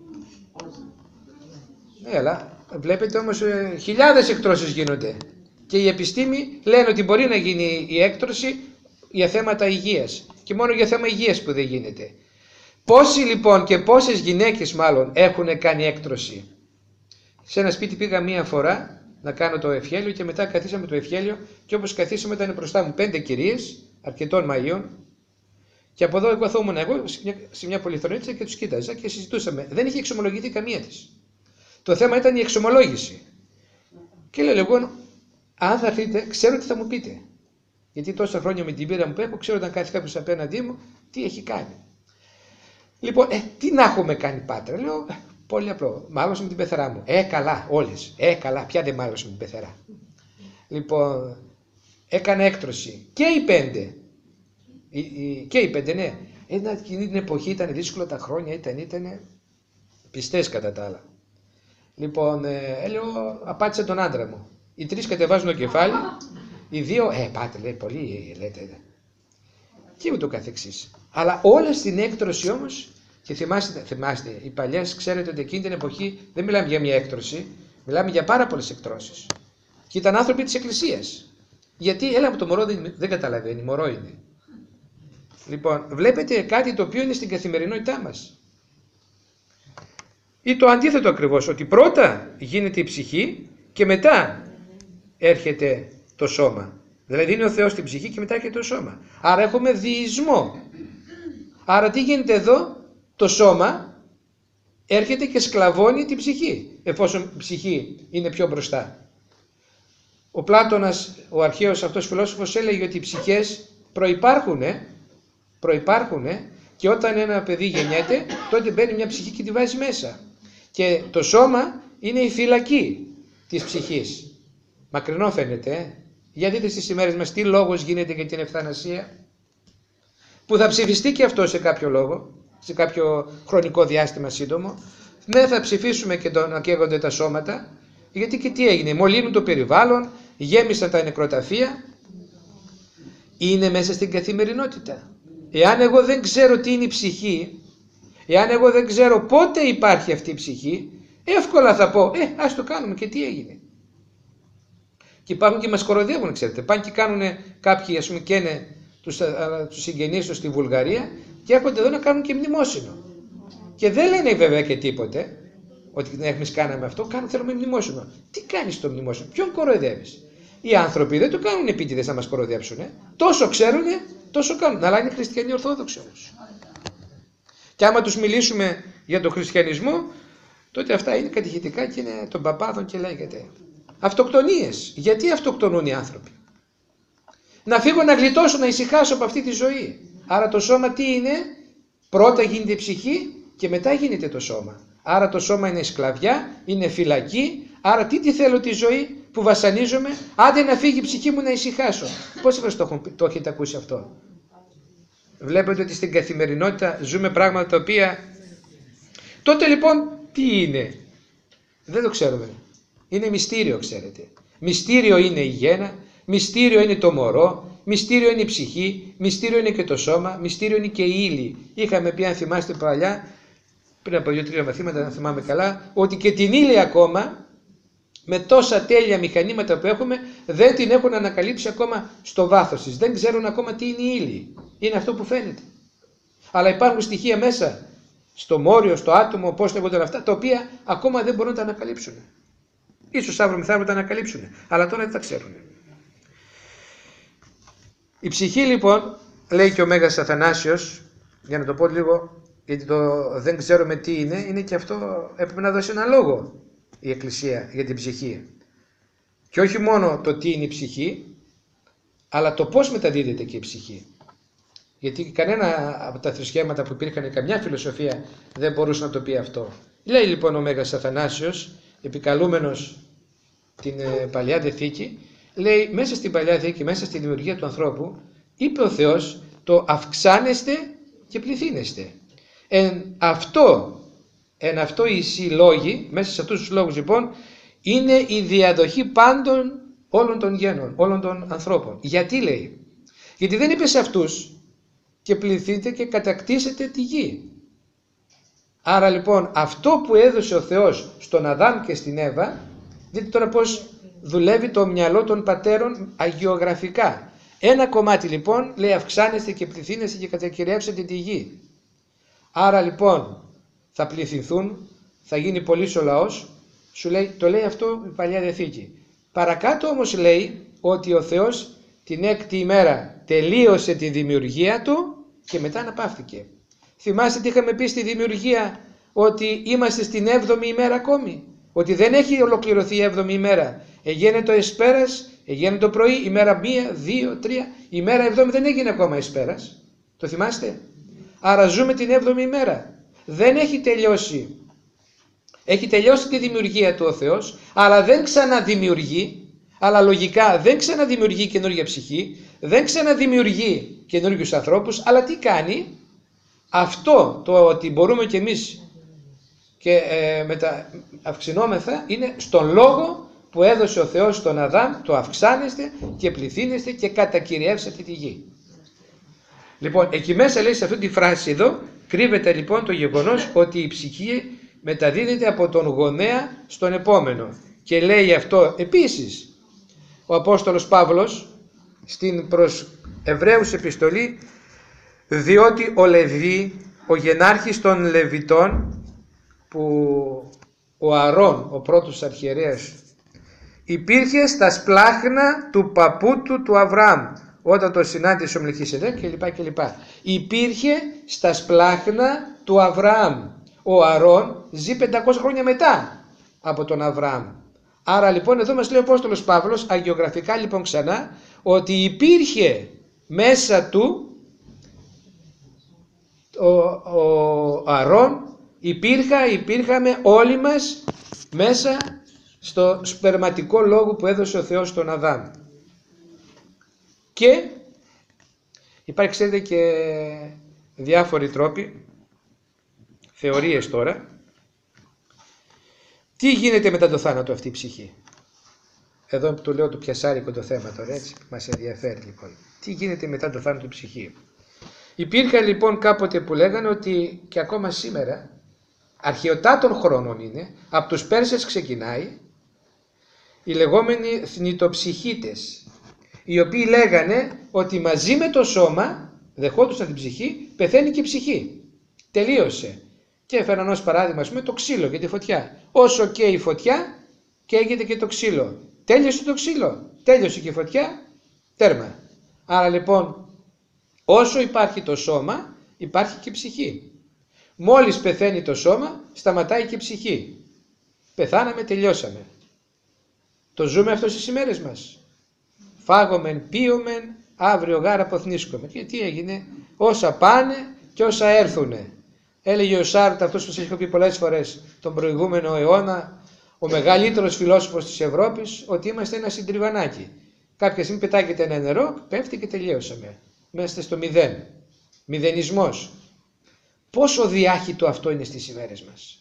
Ναι, αλλά βλέπετε όμως χιλιάδες εκτρώσεις γίνονται. Και η επιστήμη λένε ότι μπορεί να γίνει η έκτρωση για θέματα υγείας. Και μόνο για θέμα υγείας που δεν γίνεται. Πόσοι λοιπόν και πόσες γυναίκες μάλλον έχουν κάνει έκτρωση? Σε ένα σπίτι πήγα μία φορά να κάνω το ευχέλιο και μετά καθίσαμε το ευχέλιο και όπως καθίσαμε ήταν μπροστά μου 5 κυρίες αρκετών μαγείων και από εδώ καθόμουν εγώ σε μια πολυθρονίτσα και τους κοίταζα και συζητούσαμε. Δεν είχε εξομολογηθεί καμία της. Το θέμα ήταν η εξομολόγηση. Και λέω εγώ, αν θα έρθετε, ξέρω τι θα μου πείτε. Γιατί τόσα χρόνια με την πείρα μου που έχω, ξέρω όταν κάθει κάποιος απέναντί μου τι έχει κάνει. Λοιπόν, τι να έχουμε κάνει, Πάτρα? Λέω, πολύ απλό. Μάλωσα με την πεθερά μου. Καλά, όλες. Καλά, πια δεν μάλωσα με την πεθερά. Λοιπόν, έκανε έκτρωση. Και οι 5. Και οι 5, ναι. Εκείνη την εποχή ήταν δύσκολο τα χρόνια, ήταν πιστές κατά τα άλλα. Λοιπόν, λέω, απάτησα τον άντρα μου. Οι 3 κατεβάζουν το κεφάλι, οι 2, πάτε, λέει, πολύ λέτε. Και ούτω καθεξής. Αλλά όλα στην έκτρωση όμως, και θυμάστε, οι παλιές ξέρετε ότι εκείνη την εποχή δεν μιλάμε για μια έκτρωση, μιλάμε για πάρα πολλές εκτρώσεις. Και ήταν άνθρωποι της Εκκλησίας. Γιατί έλα από το μωρό δεν καταλαβαίνει, μωρό είναι. Λοιπόν, βλέπετε κάτι το οποίο είναι στην καθημερινότητά μας. Ή το αντίθετο ακριβώς, ότι πρώτα γίνεται η ψυχή και μετά έρχεται το σώμα. Δηλαδή είναι ο Θεός στην ψυχή και μετά έρχεται το σώμα. Άρα έχουμε διεισμό. Άρα τι γίνεται εδώ? Το σώμα έρχεται και σκλαβώνει την ψυχή, εφόσον η ψυχή είναι πιο μπροστά. Ο Πλάτωνας, ο αρχαίος αυτός φιλόσοφος, έλεγε ότι οι ψυχές προϋπάρχουν και όταν ένα παιδί γεννιέται, τότε μπαίνει μια ψυχή και τη βάζει μέσα. Και το σώμα είναι η φυλακή της ψυχής. Μακρινό φαίνεται, Για δείτε στις ημέρες μας τι λόγος γίνεται για την ευθανασία, που θα ψηφιστεί και αυτό σε κάποιο λόγο, σε κάποιο χρονικό διάστημα σύντομο. Ναι, θα ψηφίσουμε και να καίγονται τα σώματα, γιατί και τι έγινε, μολύνουν το περιβάλλον, γέμισαν τα νεκροταφεία. Είναι μέσα στην καθημερινότητα. Εάν εγώ δεν ξέρω τι είναι η ψυχή, εάν εγώ δεν ξέρω πότε υπάρχει αυτή η ψυχή, εύκολα θα πω, ας το κάνουμε και τι έγινε. Και υπάρχουν και μας κοροϊδεύουν, ξέρετε. Πάνε και κάνουν κάποιοι, ας πούμε, καίνε τους συγγενείς τους στη Βουλγαρία και έρχονται εδώ να κάνουν και μνημόσυνο. Και δεν λένε βέβαια και τίποτε, ότι εμείς κάναμε αυτό, θέλουμε μνημόσυνο. Τι κάνεις το μνημόσυνο, ποιον κοροϊδεύεις? Οι άνθρωποι δεν το κάνουν επίτηδες να μας κοροϊδέψουν. Τόσο ξέρουν, τόσο κάνουν. Αλλά είναι χριστιανοί ορθόδοξοι όμως. Και άμα τους μιλήσουμε για τον χριστιανισμό, τότε αυτά είναι κατηχητικά και είναι των παπάδων και λέγεται. Αυτοκτονίες. Γιατί αυτοκτονούν οι άνθρωποι? Να φύγω να γλιτώσω, να ησυχάσω από αυτή τη ζωή. Άρα το σώμα τι είναι? Πρώτα γίνεται η ψυχή και μετά γίνεται το σώμα. Άρα το σώμα είναι σκλαβιά, είναι φυλακή. Άρα τι θέλω τη ζωή που βασανίζομαι? Άντε να φύγει η ψυχή μου να ησυχάσω. Πόσες φορές το έχετε ακούσει αυτό? Βλέπετε ότι στην καθημερινότητα ζούμε πράγματα τα οποία... Τότε λοιπόν τι είναι? Δεν το ξέρουμε. Είναι μυστήριο, ξέρετε. Μυστήριο είναι η γέννα, μυστήριο είναι το μωρό, μυστήριο είναι η ψυχή, μυστήριο είναι και το σώμα, μυστήριο είναι και η ύλη. Είχαμε πει, αν θυμάστε παλιά, πριν από 2-3 μαθήματα, αν θυμάμαι καλά, ότι και την ύλη ακόμα, με τόσα τέλεια μηχανήματα που έχουμε, δεν την έχουν ανακαλύψει ακόμα στο βάθος της. Δεν ξέρουν ακόμα τι είναι η ύλη. Είναι αυτό που φαίνεται. Αλλά υπάρχουν στοιχεία μέσα, στο μόριο, στο άτομο, πώς λέγονται αυτά, τα οποία ακόμα δεν μπορούν να τα ανακαλύψουν. Ίσως αύριο μεθαύριο τα ανακαλύψουν, αλλά τώρα δεν τα ξέρουν. Η ψυχή λοιπόν, λέει και ο Μέγας Αθανάσιος, για να το πω λίγο, γιατί δεν ξέρουμε τι είναι και αυτό έπρεπε να δώσει ένα λόγο η Εκκλησία για την ψυχή. Και όχι μόνο το τι είναι η ψυχή, αλλά το πώς μεταδίδεται και η ψυχή. Γιατί κανένα από τα θρησκεύματα που υπήρχαν, καμιά φιλοσοφία δεν μπορούσε να το πει αυτό. Λέει λοιπόν ο Μέγας Αθανάσιος, επικαλούμενος την Παλιά Διαθήκη, λέει μέσα στην Παλιά Διαθήκη, μέσα στη δημιουργία του ανθρώπου, είπε ο Θεός το αυξάνεστε και πληθύνεστε. Εν αυτό οι λόγοι, μέσα σε αυτούς τους λόγους λοιπόν, είναι η διαδοχή πάντων όλων των γένων, όλων των ανθρώπων. Γιατί λέει? Γιατί δεν είπε σε αυτούς και πληθείτε και κατακτήσετε τη γη. Άρα λοιπόν αυτό που έδωσε ο Θεός στον Αδάμ και στην Εύα, δείτε τώρα πώς δουλεύει το μυαλό των πατέρων αγιογραφικά. Ένα κομμάτι λοιπόν λέει αυξάνεστε και πληθύνεστε και κατακυριεύσετε τη γη. Άρα λοιπόν θα πληθυνθούν, θα γίνει πολύς ο λαός, το λέει αυτό η Παλιά Διαθήκη. Παρακάτω όμως λέει ότι ο Θεός την 6η ημέρα τελείωσε τη δημιουργία του και μετά αναπαύτηκε. Θυμάστε τι είχαμε πει στη δημιουργία, ότι είμαστε στην 7η ημέρα ακόμη, ότι δεν έχει ολοκληρωθεί η 7η ημέρα. Εγένε το εσπέρας, εγένε το πρωί, ημέρα 1, 2, 3, ημέρα 7η δεν έγινε ακόμα εσπέρας. Το θυμάστε? Άρα ζούμε την 7η ημέρα. Δεν έχει τελειώσει. Έχει τελειώσει τη δημιουργία του ο Θεός, αλλά δεν ξαναδημιουργεί, αλλά λογικά δεν ξαναδημιουργεί καινούργια ψυχή, δεν ξαναδημιουργεί καινούργιους ανθρώπους, αλλά τι κάνει? Αυτό το ότι μπορούμε κι εμείς και αυξηνόμεθα είναι στον λόγο που έδωσε ο Θεός στον Αδάμ, το αυξάνεστε και πληθύνεστε και κατακυριεύσετε τη γη. Λοιπόν, εκεί μέσα λέει σε αυτή τη φράση εδώ, κρύβεται λοιπόν το γεγονός ότι η ψυχή μεταδίδεται από τον γονέα στον επόμενο. Και λέει αυτό επίσης ο Απόστολος Παύλος στην προς Εβραίους επιστολή, διότι ο Λεβί, ο γενάρχης των Λεβιτών, που ο Αρών, ο πρώτος αρχιερέας, υπήρχε στα σπλάχνα του παππού του Αβραάμ, όταν το συνάντησε ο Μελχισεδέκ κλπ. Υπήρχε στα σπλάχνα του Αβραάμ. Ο Αρών ζει 500 χρόνια μετά από τον Αβραάμ. Άρα λοιπόν εδώ μας λέει ο Απόστολος Παύλος, αγιογραφικά λοιπόν ξανά, ότι υπήρχε μέσα του ο Αρών, υπήρχαμε όλοι μας μέσα στο σπερματικό λόγο που έδωσε ο Θεός στον Αδάμ. Και υπάρχει, ξέρετε, και διάφοροι τρόποι, θεωρίες τώρα. Τι γίνεται μετά το θάνατο αυτή η ψυχή? Εδώ του λέω το πιασάρικο το θέμα τώρα, έτσι, μας ενδιαφέρει λοιπόν. Τι γίνεται μετά το θάνατο η ψυχή? Υπήρχαν λοιπόν κάποτε που λέγανε ότι και ακόμα σήμερα, αρχαιοτάτων χρόνων είναι, από τους Πέρσες ξεκινάει, οι λεγόμενοι θνητοψυχίτες, οι οποίοι λέγανε ότι μαζί με το σώμα, δεχόντουσαν την ψυχή, πεθαίνει και η ψυχή. Τελείωσε. Και έφεραν ως παράδειγμα, ας πούμε, το ξύλο και τη φωτιά. Όσο και η φωτιά, καίγεται και το ξύλο. Τέλειωσε το ξύλο, τέλειωσε και η φωτιά, τέρμα. Άρα λοιπόν, όσο υπάρχει το σώμα, υπάρχει και η ψυχή. Μόλις πεθαίνει το σώμα, σταματάει και η ψυχή. Πεθάναμε, τελειώσαμε. Το ζούμε αυτό στις ημέρες μας. Φάγομεν, πίωμεν, αύριο γάρα αποθνίσκομεν. Και τι έγινε? Όσα πάνε και όσα έρθουνε. Έλεγε ο Σάρτ, αυτός που σας έχω πει πολλές φορές τον προηγούμενο αιώνα, ο μεγαλύτερος φιλόσοφος της Ευρώπης, ότι είμαστε ένα συντριβανάκι. Κάποια στιγμή πετάγεται ένα νερό, πέφτει και τελειώσαμε. Μέσα στο μηδέν. Μηδενισμός. Πόσο διάχυτο αυτό είναι στις ημέρες μας.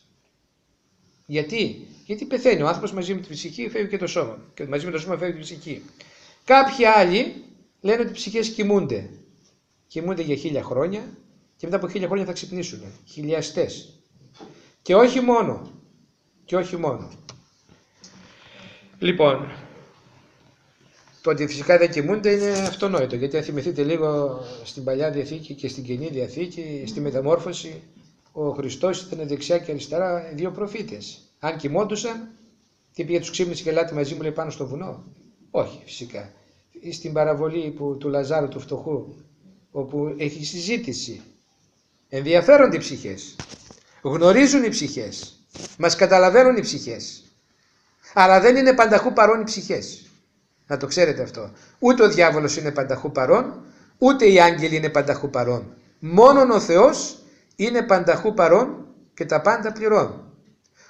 Γιατί πεθαίνει ο άνθρωπος, μαζί με την ψυχή φεύγει και το σώμα. Και μαζί με το σώμα φεύγει η ψυχή. Κάποιοι άλλοι λένε ότι οι ψυχές κοιμούνται. Κοιμούνται για 1000 χρόνια και μετά από 1000 χρόνια θα ξυπνήσουν. Χιλιαστές. Και όχι μόνο. Λοιπόν, το ότι φυσικά δεν κοιμούνται είναι αυτονόητο. Γιατί αν θυμηθείτε λίγο στην Παλιά Διαθήκη και στην Καινή Διαθήκη, στη Μεταμόρφωση, ο Χριστός ήταν δεξιά και αριστερά 2 προφήτες. Αν κοιμόντουσαν, τι πήγε, τους ξύπνησε και ελάτε μαζί μου, λέει, πάνω στο βουνό? Όχι, φυσικά. Στην παραβολή του Λαζάρου του φτωχού, όπου έχει συζήτηση. Ενδιαφέρονται οι ψυχές. Γνωρίζουν οι ψυχές. Μας καταλαβαίνουν οι ψυχές. Αλλά δεν είναι πανταχού παρόν οι ψυχές. Να το ξέρετε αυτό. Ούτε ο διάβολος είναι πανταχού παρόν, ούτε οι άγγελοι είναι πανταχού παρόν. Μόνον ο Θεός είναι πανταχού παρόν και τα πάντα πληρών.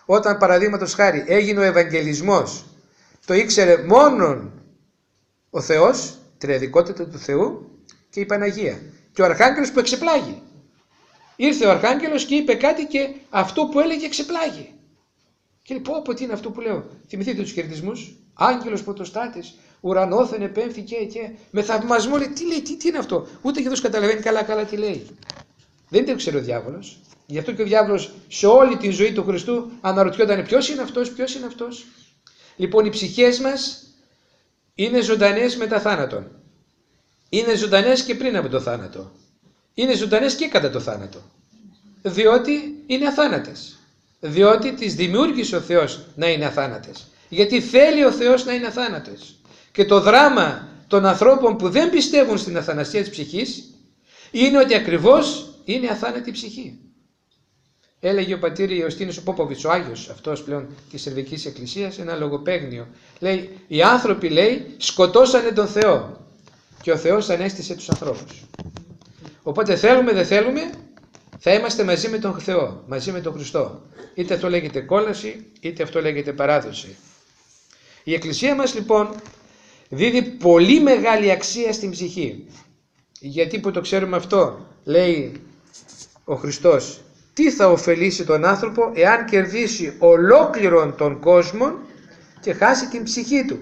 όταν παραδείγματος χάρη έγινε ο Ευαγγελισμός, το ήξερε μόνον ο Θεός, τριαδικότητα του Θεού και η Παναγία. Και ο Αρχάγγελος που εξεπλάγει. Ήρθε ο Αρχάγγελος και είπε κάτι και αυτό που έλεγε εξεπλάγει. Και λέει, πω τι είναι αυτό που λέω. Θυμηθείτε τους χαιρετισμούς. Άγγελος πρωτοστάτης, ουρανόθεν επέμφθη και με θαυμασμό λέει, τι λέει, τι είναι αυτό. Ούτε και αυτός καταλαβαίνει καλά τι λέει. Δεν το ξέρει ο διάβολος. Γι' αυτό και ο διάβολος σε όλη τη ζωή του Χριστού αναρωτιόταν ποιος είναι αυτός. Λοιπόν, οι ψυχές μας είναι ζωντανές μετά θάνατον. Είναι ζωντανές και πριν από το θάνατο. Είναι ζωντανές και κατά το θάνατο. Διότι είναι αθάνατες. Διότι τις δημιούργησε ο Θεός να είναι αθάνατες. Γιατί θέλει ο Θεός να είναι αθάνατες. Και το δράμα των ανθρώπων που δεν πιστεύουν στην αθανασία της ψυχής είναι ότι ακριβώς είναι αθάνατη η ψυχή. Έλεγε ο πατήρ Ιωστίνος ο Πόποβιτς, ο Άγιος αυτός πλέον της Σερβικής Εκκλησίας, ένα λογοπαίγνιο. Λέει, οι άνθρωποι λέει σκοτώσανε τον Θεό και ο Θεός ανέστησε τους ανθρώπους. Οπότε θέλουμε δεν θέλουμε θα είμαστε μαζί με τον Θεό, μαζί με τον Χριστό. Είτε αυτό λέγεται κόλαση είτε αυτό λέγεται παράδοση. Η Εκκλησία μας λοιπόν δίδει πολύ μεγάλη αξία στην ψυχή. Γιατί που το ξέρουμε αυτό, λέει ο Χριστός, τι θα ωφελήσει τον άνθρωπο εάν κερδίσει ολόκληρον τον κόσμο και χάσει την ψυχή του.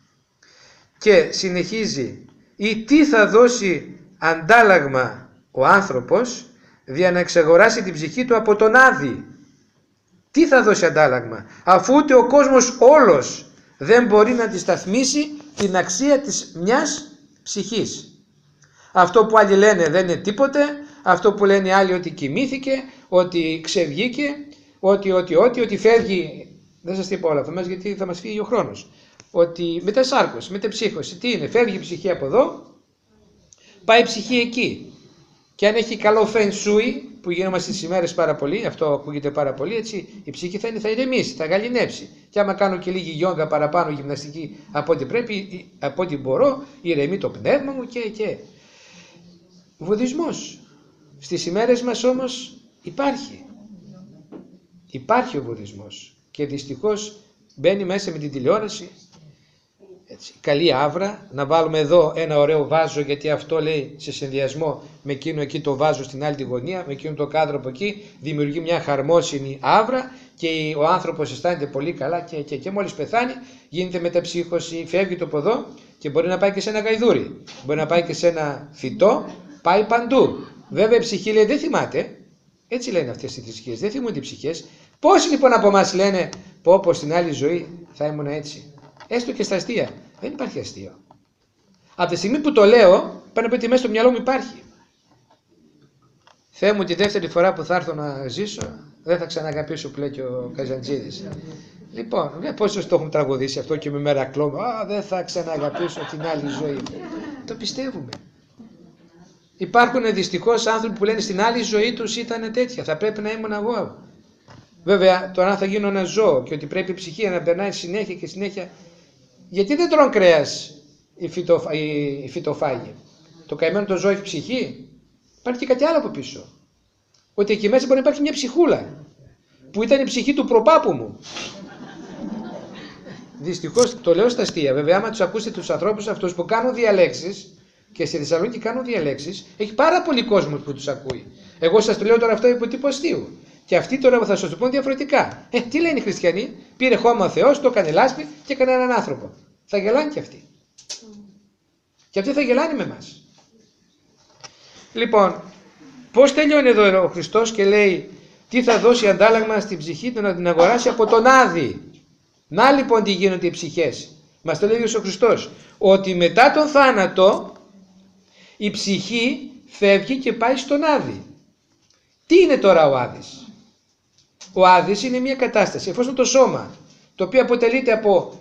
Και συνεχίζει, ή τι θα δώσει αντάλλαγμα ο άνθρωπος δια να εξαγοράσει την ψυχή του από τον Άδη. Τι θα δώσει αντάλλαγμα, αφού ούτε ο κόσμος όλος δεν μπορεί να αντισταθμίσει την αξία της μιας ψυχής. Αυτό που άλλοι λένε δεν είναι τίποτε, αυτό που λένε άλλοι ότι κοιμήθηκε, ότι ξεβγήκε, ότι φεύγει, δεν σας είπα όλα αυτά μας γιατί θα μας φύγει ο χρόνος, ότι μετασάρκωση, μετεψύχωση, τι είναι, φεύγει η ψυχή από εδώ, πάει η ψυχή εκεί. Και αν έχει καλό feng shui, που γινόμαστε στις ημέρες πάρα πολύ, αυτό ακούγεται πάρα πολύ, έτσι, η ψυχή θα ηρεμήσει, θα γαληνέψει. Και άμα κάνω και λίγη γιόγκα παραπάνω, γυμναστική από ό,τι πρέπει, από ό,τι μπορώ, ηρεμεί το πνεύμα μου και. Βουδισμός. Στις ημέρες μας όμως υπάρχει. Υπάρχει ο βουδισμός. Και δυστυχώς μπαίνει μέσα με την τηλεόραση. Έτσι, καλή άβρα, να βάλουμε εδώ ένα ωραίο βάζο γιατί αυτό λέει σε συνδυασμό με εκείνο εκεί το βάζο στην άλλη τη γωνία, με εκείνο το κάδρο από εκεί, δημιουργεί μια χαρμόσυνη άβρα και ο άνθρωπος αισθάνεται πολύ καλά και μόλις πεθάνει γίνεται μεταψύχωση, φεύγει το ποδό και μπορεί να πάει και σε ένα γαϊδούρι, μπορεί να πάει και σε ένα φυτό, πάει παντού. Βέβαια η ψυχή λέει δεν θυμάται, έτσι λένε αυτές οι θρησκείες, δεν θυμούνται οι ψυχές. Πόσοι λοιπόν από εμάς λένε πω στην άλλη ζωή θα ήμουν έτσι. Έστω και στα αστεία. Δεν υπάρχει αστείο. Από τη στιγμή που το λέω, πάνε από ότι μέσα στο μυαλό μου υπάρχει. Θεέ μου, τη δεύτερη φορά που θα έρθω να ζήσω, δεν θα ξαναγαπήσω που λέει και ο Καζαντζίδης. Λοιπόν, πόσους το έχουν τραγουδήσει αυτό και με μερακλώμα. Δεν θα ξαναγαπήσω την άλλη ζωή. Το πιστεύουμε. Υπάρχουν δυστυχώς άνθρωποι που λένε στην άλλη ζωή τους ήταν τέτοια. Θα πρέπει να ήμουν εγώ. Βέβαια, τώρα αν θα γίνω ένα ζώο και ότι πρέπει η ψυχή να περνάει συνέχεια και συνέχεια. Γιατί δεν τρώνε κρέας οι φυτοφάγοι. Το καημένο το ζώο έχει ψυχή. Υπάρχει και κάτι άλλο από πίσω. Ότι εκεί μέσα μπορεί να υπάρχει μια ψυχούλα. Που ήταν η ψυχή του προπάπου μου. Δυστυχώς το λέω στα αστεία. Βέβαια, άμα τους ακούσετε τους ανθρώπους αυτούς που κάνουν διαλέξεις, και στη Θεσσαλονίκη κάνουν διαλέξεις, έχει πάρα πολύ κόσμο που τους ακούει. Εγώ σας το λέω τώρα αυτό υπό τύπο αστείου. Και αυτοί τώρα θα σας το πούν διαφορετικά. Τι λένε οι χριστιανοί, πήρε χώμα ο Θεός, το έκανε λάσπη και έκανε έναν άνθρωπο. Θα γελάνε και αυτοί. Και αυτοί θα γελάνε με εμάς. Λοιπόν, πώς τελειώνει εδώ ο Χριστός και λέει τι θα δώσει αντάλλαγμα στην ψυχή του να την αγοράσει από τον Άδη. Να λοιπόν τι γίνονται οι ψυχές. Μας το λέει ο Χριστός. Ότι μετά τον θάνατο η ψυχή φεύγει και πάει στον Άδη. Τι είναι τώρα ο Άδης? Ο Άδης είναι μια κατάσταση, εφόσον το σώμα, το οποίο αποτελείται από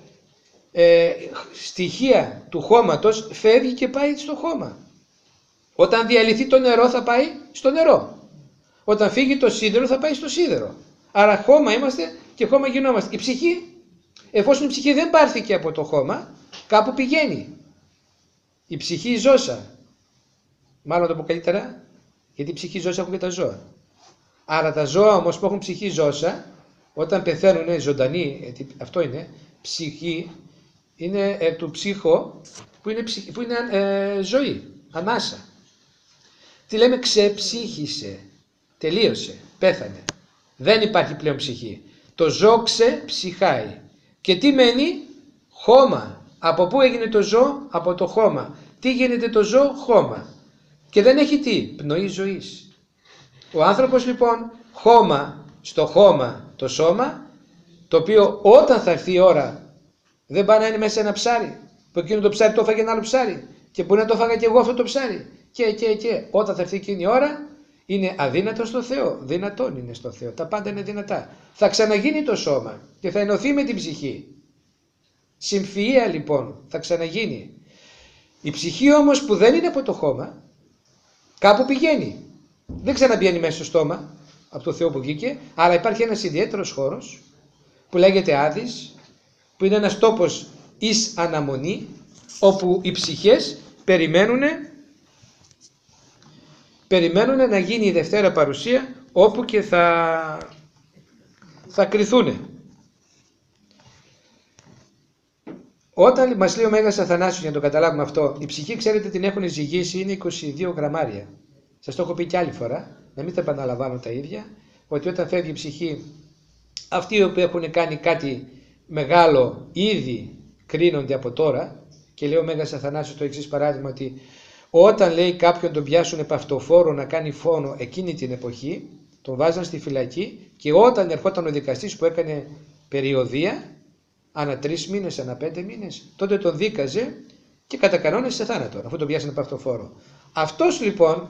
στοιχεία του χώματος, φεύγει και πάει στο χώμα. Όταν διαλυθεί το νερό θα πάει στο νερό. Όταν φύγει το σίδερο θα πάει στο σίδερο. Άρα χώμα είμαστε και χώμα γινόμαστε. Η ψυχή, εφόσον η ψυχή δεν πάρθηκε από το χώμα, κάπου πηγαίνει. Η ψυχή η ζώσα. Μάλλον το πω καλύτερα, γιατί η ψυχή ζώσα έχουν και τα ζώα. Άρα τα ζώα όμως που έχουν ψυχή ζώσα Όταν πεθαίνουν ζωντανοί, αυτό είναι, ψυχή, είναι του ψύχο που είναι ζωή, ανάσα. Τι λέμε, ξεψύχησε, τελείωσε, πέθανε. Δεν υπάρχει πλέον ψυχή. Το ζώο ξεψυχάει. Και τι μένει? Χώμα. Από πού έγινε το ζώο? Από το χώμα. Τι γίνεται το ζώο? Χώμα. Και δεν έχει τι? Πνοή ζωής. Ο άνθρωπος λοιπόν χώμα, στο χώμα το σώμα, το οποίο όταν θα έρθει η ώρα δεν πάει να είναι μέσα ένα ψάρι, που εκείνο το ψάρι το έφαγε ένα άλλο ψάρι και μπορεί να το έφαγα και εγώ αυτό το ψάρι και όταν θα έρθει εκείνη η ώρα είναι αδύνατο στο Θεό, δυνατόν είναι στο Θεό, τα πάντα είναι δυνατά. Θα ξαναγίνει το σώμα και θα ενωθεί με την ψυχή. Συμφυΐα λοιπόν θα ξαναγίνει. Η ψυχή όμως που δεν είναι από το χώμα κάπου πηγαίνει. Δεν ξαναμπαίνει μέσα στο στόμα από το Θεό που βγήκε, αλλά υπάρχει ένας ιδιαίτερος χώρος που λέγεται Άδης, που είναι ένας τόπος εις αναμονή, όπου οι ψυχές περιμένουν να γίνει η Δευτέρα Παρουσία, όπου και θα κριθούν. Όταν μας λέει ο Μέγας Αθανάσιος, για να το καταλάβουμε αυτό, η ψυχή ξέρετε την έχουν ζυγίσει, είναι 22 γραμμάρια. Σας το έχω πει και άλλη φορά, να μην τα επαναλαμβάνω τα ίδια, ότι όταν φεύγει η ψυχή, αυτοί που έχουν κάνει κάτι μεγάλο ήδη κρίνονται από τώρα. Και λέει ο Μέγας Αθανάσιος το εξής παράδειγμα, ότι όταν λέει κάποιον τον πιάσουν επαυτοφόρο να κάνει φόνο εκείνη την εποχή, τον βάζαν στη φυλακή και όταν ερχόταν ο δικαστής που έκανε περιοδεία, ανά 3 μήνες, ανά 5 μήνες, τότε τον δίκαζε και κατά κανόνα σε θάνατο, αφού τον πιάσανε επαυτοφόρο. Αυτός λοιπόν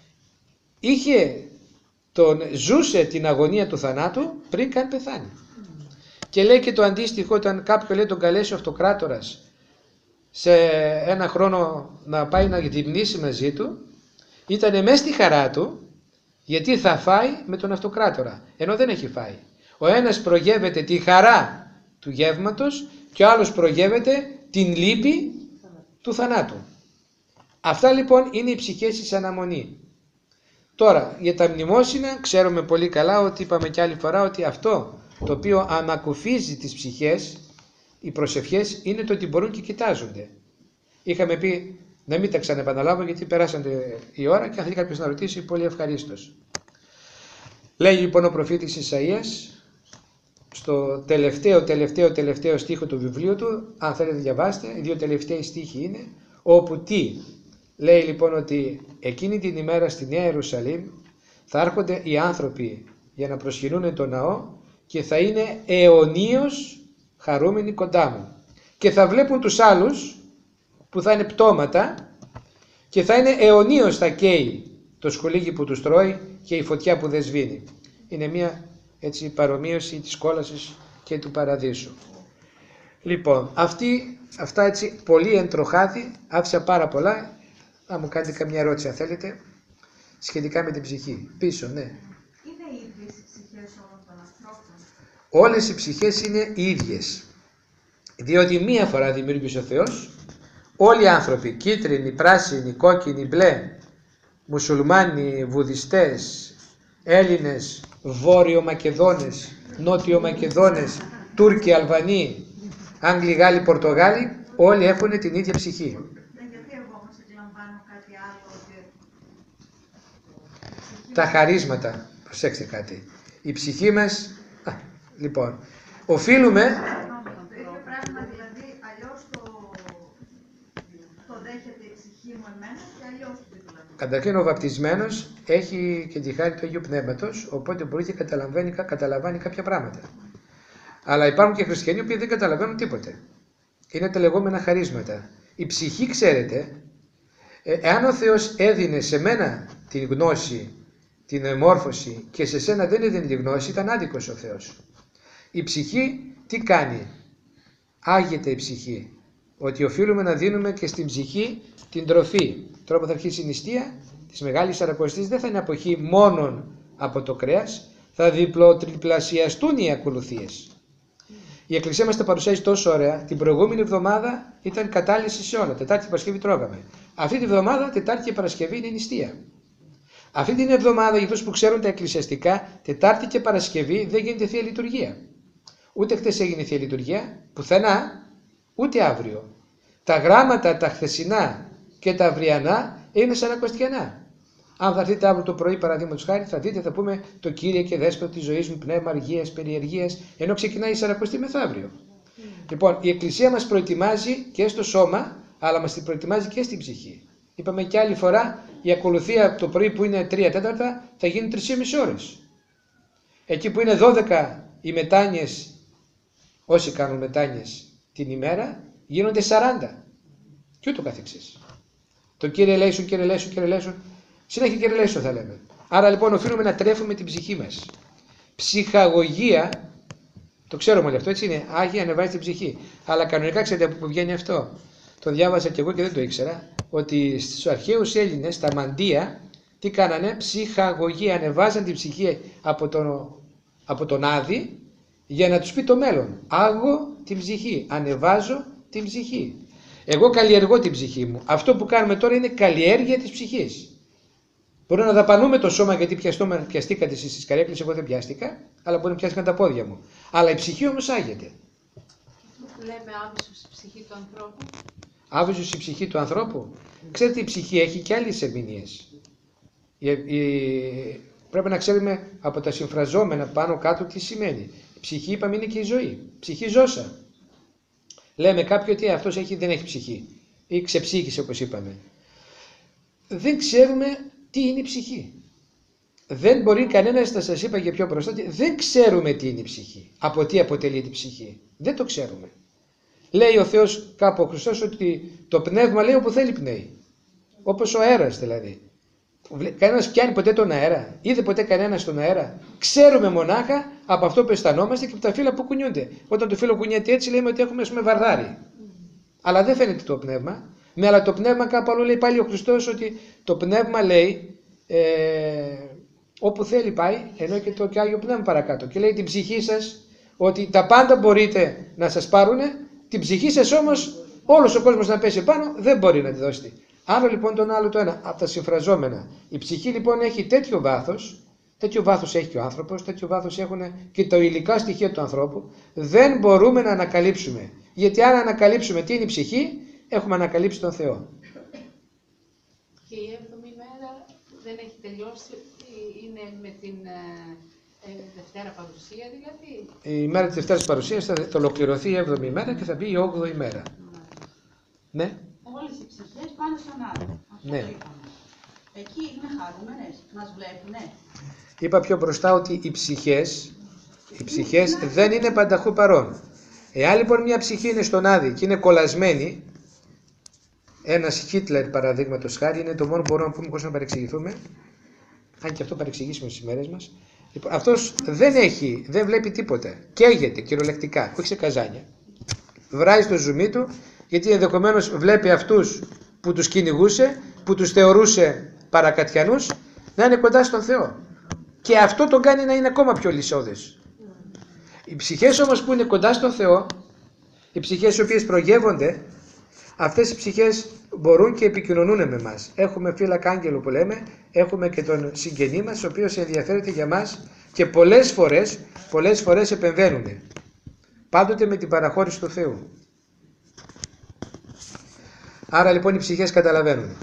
ζούσε την αγωνία του θανάτου πριν καν πεθάνει. Και λέει και το αντίστοιχο, όταν κάποιον λέει τον καλέσει ο αυτοκράτορας σε ένα χρόνο να πάει να γυμνήσει μαζί του, ήταν μέσα στη χαρά του, γιατί θα φάει με τον αυτοκράτορα, ενώ δεν έχει φάει. Ο ένας προγεύεται τη χαρά του γεύματος και ο άλλος προγεύεται την λύπη του θανάτου. Αυτά λοιπόν είναι οι ψυχές εις αναμονή. Τώρα για τα μνημόσυνα ξέρουμε πολύ καλά ότι είπαμε και άλλη φορά ότι αυτό το οποίο ανακουφίζει τις ψυχές, οι προσευχές, είναι το ότι μπορούν και κοιτάζονται. Είχαμε πει να μην τα ξαναεπαναλάβω γιατί περάσανε η ώρα και αν θέλει κάποιος να ρωτήσει πολύ ευχαρίστως. Λέει λοιπόν ο προφήτης Ισαΐας στο τελευταίο στίχο του βιβλίου του, αν θέλετε διαβάστε, οι 2 τελευταίοι στίχοι είναι, όπου τι λέει λοιπόν ότι εκείνη την ημέρα στη Νέα Ιερουσαλήμ θα έρχονται οι άνθρωποι για να προσκυνούν τον ναό και θα είναι αιωνίως χαρούμενοι κοντά μου. Και θα βλέπουν τους άλλους που θα είναι πτώματα και θα είναι αιωνίως θα καίει το σκουλίκι που τους τρώει και η φωτιά που δεν σβήνει. Είναι μια έτσι παρομοίωση της κόλασης και του παραδείσου. Λοιπόν, αυτά έτσι πολύ εντροχάδι, άφησα πάρα πολλά. Να μου κάνετε καμιά ερώτηση αν θέλετε σχετικά με την ψυχή. Πίσω, ναι.
Είναι ίδιες οι ψυχές όλων των ανθρώπων?
Όλες οι ψυχές είναι ίδιες. Διότι μία φορά δημιούργησε ο Θεός όλοι οι άνθρωποι, κίτρινοι, πράσινοι, κόκκινοι, μπλε, μουσουλμάνοι, βουδιστές, Έλληνες, Βόρειο Μακεδόνες, Νότιο Μακεδόνες, Τούρκοι, Αλβανοί, Άγγλοι, Γάλλοι, Πορτογάλοι, όλοι έχουν την ίδια ψυχή.
Γιατί εγώ όμως αντιλαμβάνω κάτι άλλο?
Τα χαρίσματα, προσέξτε κάτι. Η ψυχή μας, λοιπόν, οφείλουμε...
Το ίδιο πράγμα δηλαδή, αλλιώς το δέχεται η ψυχή μου εμένα και αλλιώς το δηλαδή.
Καταρχήν ο βαπτισμένος έχει και τη χάρη του Αγίου Πνεύματος, οπότε μπορεί και καταλαβαίνει κάποια πράγματα. Αλλά υπάρχουν και χριστιανοί που δεν καταλαβαίνουν τίποτε. Είναι τα λεγόμενα χαρίσματα. Η ψυχή, ξέρετε, εάν ο Θεός έδινε σε μένα την γνώση, την εμόρφωση και σε σένα δεν έδινε την γνώση, ήταν άδικος ο Θεός. Η ψυχή τι κάνει? Άγεται η ψυχή. Ότι οφείλουμε να δίνουμε και στην ψυχή την τροφή. Τώρα που θα αρχίσει η νηστεία της Μεγάλης Σαρακοστής δεν θα είναι αποχή μόνον από το κρέας, θα διπλασιαστούν οι ακολουθίες. Η Εκκλησία μας τα παρουσιάζει τόσο ωραία. Την προηγούμενη εβδομάδα ήταν κατάλυση σε όλα. Τετάρτη και Παρασκευή τρώγαμε. Αυτή τη βδομάδα, Τετάρτη και Παρασκευή είναι νηστεία. Αυτή την εβδομάδα, για αυτούς που ξέρουν τα εκκλησιαστικά, Τετάρτη και Παρασκευή δεν γίνεται Θεία Λειτουργία. Ούτε χτες έγινε Θεία Λειτουργία, πουθενά, ούτε αύριο. Τα γράμματα τα χθεσινά και τα αυριανά είναι σαρακοστιανά. Αν θα έρθετε αύριο το πρωί, παραδείγματος χάρη, θα δείτε, θα πούμε το Κύριε και Δέσποτα της ζωής μου, πνεύμα αργίας, περιεργίας, ενώ ξεκινάει η Σαρακοστή μεθαύριο. Λοιπόν, η Εκκλησία μας προετοιμάζει και στο σώμα, αλλά μας την προετοιμάζει και στην ψυχή. Είπαμε και άλλη φορά, η ακολουθία το πρωί που είναι 3/4 θα γίνει 3,5 ώρες. Εκεί που είναι 12 οι μετάνοιες, όσοι κάνουν μετάνοιες την ημέρα, γίνονται 40. Και ούτω καθεξής. Το Κύριε ελέησον, Κύριε ελέησον, Κύριε ελέησον, συνέχεια Κύριε ελέησον θα λέμε. Άρα λοιπόν οφείλουμε να τρέφουμε την ψυχή μας. Ψυχαγωγία, το ξέρουμε όλοι αυτό, έτσι είναι, Άγια ανεβάζει την ψυχή. Αλλά κανονικά ξέρετε από πού βγαίνει αυτό. Το διάβασα και εγώ και δεν το ήξερα, ότι στους αρχαίους Έλληνες, τα μαντεία, τι κάνανε, ψυχαγωγία, ανεβάζαν την ψυχή από τον Άδη για να τους πει το μέλλον. Άγω την ψυχή, ανεβάζω την ψυχή. Εγώ καλλιεργώ την ψυχή μου. Αυτό που κάνουμε τώρα είναι καλλιέργεια της ψυχής. Μπορεί να δαπανούμε το σώμα γιατί πιαστήκατε εσείς στις καρέκλες, εγώ δεν πιάστηκα, αλλά μπορεί να πιάστηκαν τα πόδια μου. Αλλά η ψυχή όμως άγεται.
Λέμε άβυσος η ψυχή του ανθρώπου.
Άβυσος η ψυχή του ανθρώπου. Ξέρετε, η ψυχή έχει και άλλες ερμηνείες. Πρέπει να ξέρουμε από τα συμφραζόμενα πάνω κάτω τι σημαίνει. Η ψυχή, είπαμε, είναι και η ζωή. Ψυχή ζώσα. Λέμε κάποιοι ότι αυτός δεν έχει ψυχή ή ξεψύχησε, όπως είπαμε. Δεν ξέρουμε τι είναι η ψυχή. Δεν μπορεί κανένας, θα σας είπα και πιο μπροστά, δεν ξέρουμε τι είναι η ψυχή. Από τι αποτελείται η ψυχή. Δεν το ξέρουμε. Λέει ο Θεός κάπου ο Χριστός ότι το πνεύμα, λέει, όπου θέλει πνέει. Όπως ο αέρας δηλαδή. Κανένας πιάνει ποτέ τον αέρα. Είδε ποτέ κανένας τον αέρα. Ξέρουμε μονάχα από αυτό που αισθανόμαστε και από τα φύλλα που κουνιούνται. Όταν το φύλλο κουνιέται έτσι, λέμε ότι έχουμε, ας πούμε, βαρδάρι. Αλλά δεν φαίνεται το πνεύμα. Ναι, αλλά το πνεύμα κάπου αλλού λέει πάλι ο Χριστός ότι το πνεύμα, λέει, όπου θέλει πάει, ενώ και το Άγιο Πνεύμα παρακάτω. Και λέει την ψυχή σας ότι τα πάντα μπορείτε να σας πάρουνε, την ψυχή σας όμως όλος ο κόσμος να πέσει πάνω δεν μπορεί να τη δώσει. Άλλο λοιπόν τον άλλο το ένα, από τα συμφραζόμενα. Η ψυχή λοιπόν έχει τέτοιο βάθος έχει και ο άνθρωπος, τέτοιο βάθος έχουν και τα υλικά στοιχεία του ανθρώπου. Δεν μπορούμε να ανακαλύψουμε. Γιατί αν ανακαλύψουμε τι είναι η ψυχή, έχουμε ανακαλύψει τον Θεό.
Και η 7η μέρα δεν έχει τελειώσει, είναι με την Δευτέρα Παρουσία δηλαδή.
Η μέρα της Δευτέρας Παρουσίας θα ολοκληρωθεί η 7η μέρα και θα μπει η 8η μέρα. Ναι.
Όλες οι ψυχές πάνε στον Άδη. Αυτό
Ναι.
το είπαμε. Εκεί είναι χαρούμενες, μας βλέπουνε.
Είπα πιο μπροστά ότι οι ψυχές δεν είναι πανταχού παρόν. Εάν λοιπόν μια ψυχή είναι στον Άδη και είναι κολλασμένη, ένας Χίτλερ παραδείγματος χάρη, είναι το μόνο που μπορούμε να πούμε χωρίς να παρεξηγηθούμε, αν και αυτό παρεξηγήσουμε στις ημέρες μας. Λοιπόν, αυτός δεν βλέπει τίποτα. Καίγεται κυριολεκτικά, όχι σε καζάνια. Βράζει το ζουμί του, γιατί ενδεχομένως βλέπει αυτούς που τους κυνηγούσε, που τους θεωρούσε παρακατιανούς, να είναι κοντά στον Θεό. Και αυτό τον κάνει να είναι ακόμα πιο λυσώδες. Οι ψυχές όμως που είναι κοντά στον Θεό, οι ψυχές οι οποίες προγεύονται, αυτές οι ψυχές μπορούν και επικοινωνούν με μας. Έχουμε φύλακα άγγελο που λέμε, έχουμε και τον συγγενή μας, ο οποίος ενδιαφέρεται για μας και πολλές φορές επεμβαίνουν. Πάντοτε με την παραχώρηση του Θεού. Άρα λοιπόν οι ψυχές καταλαβαίνουν.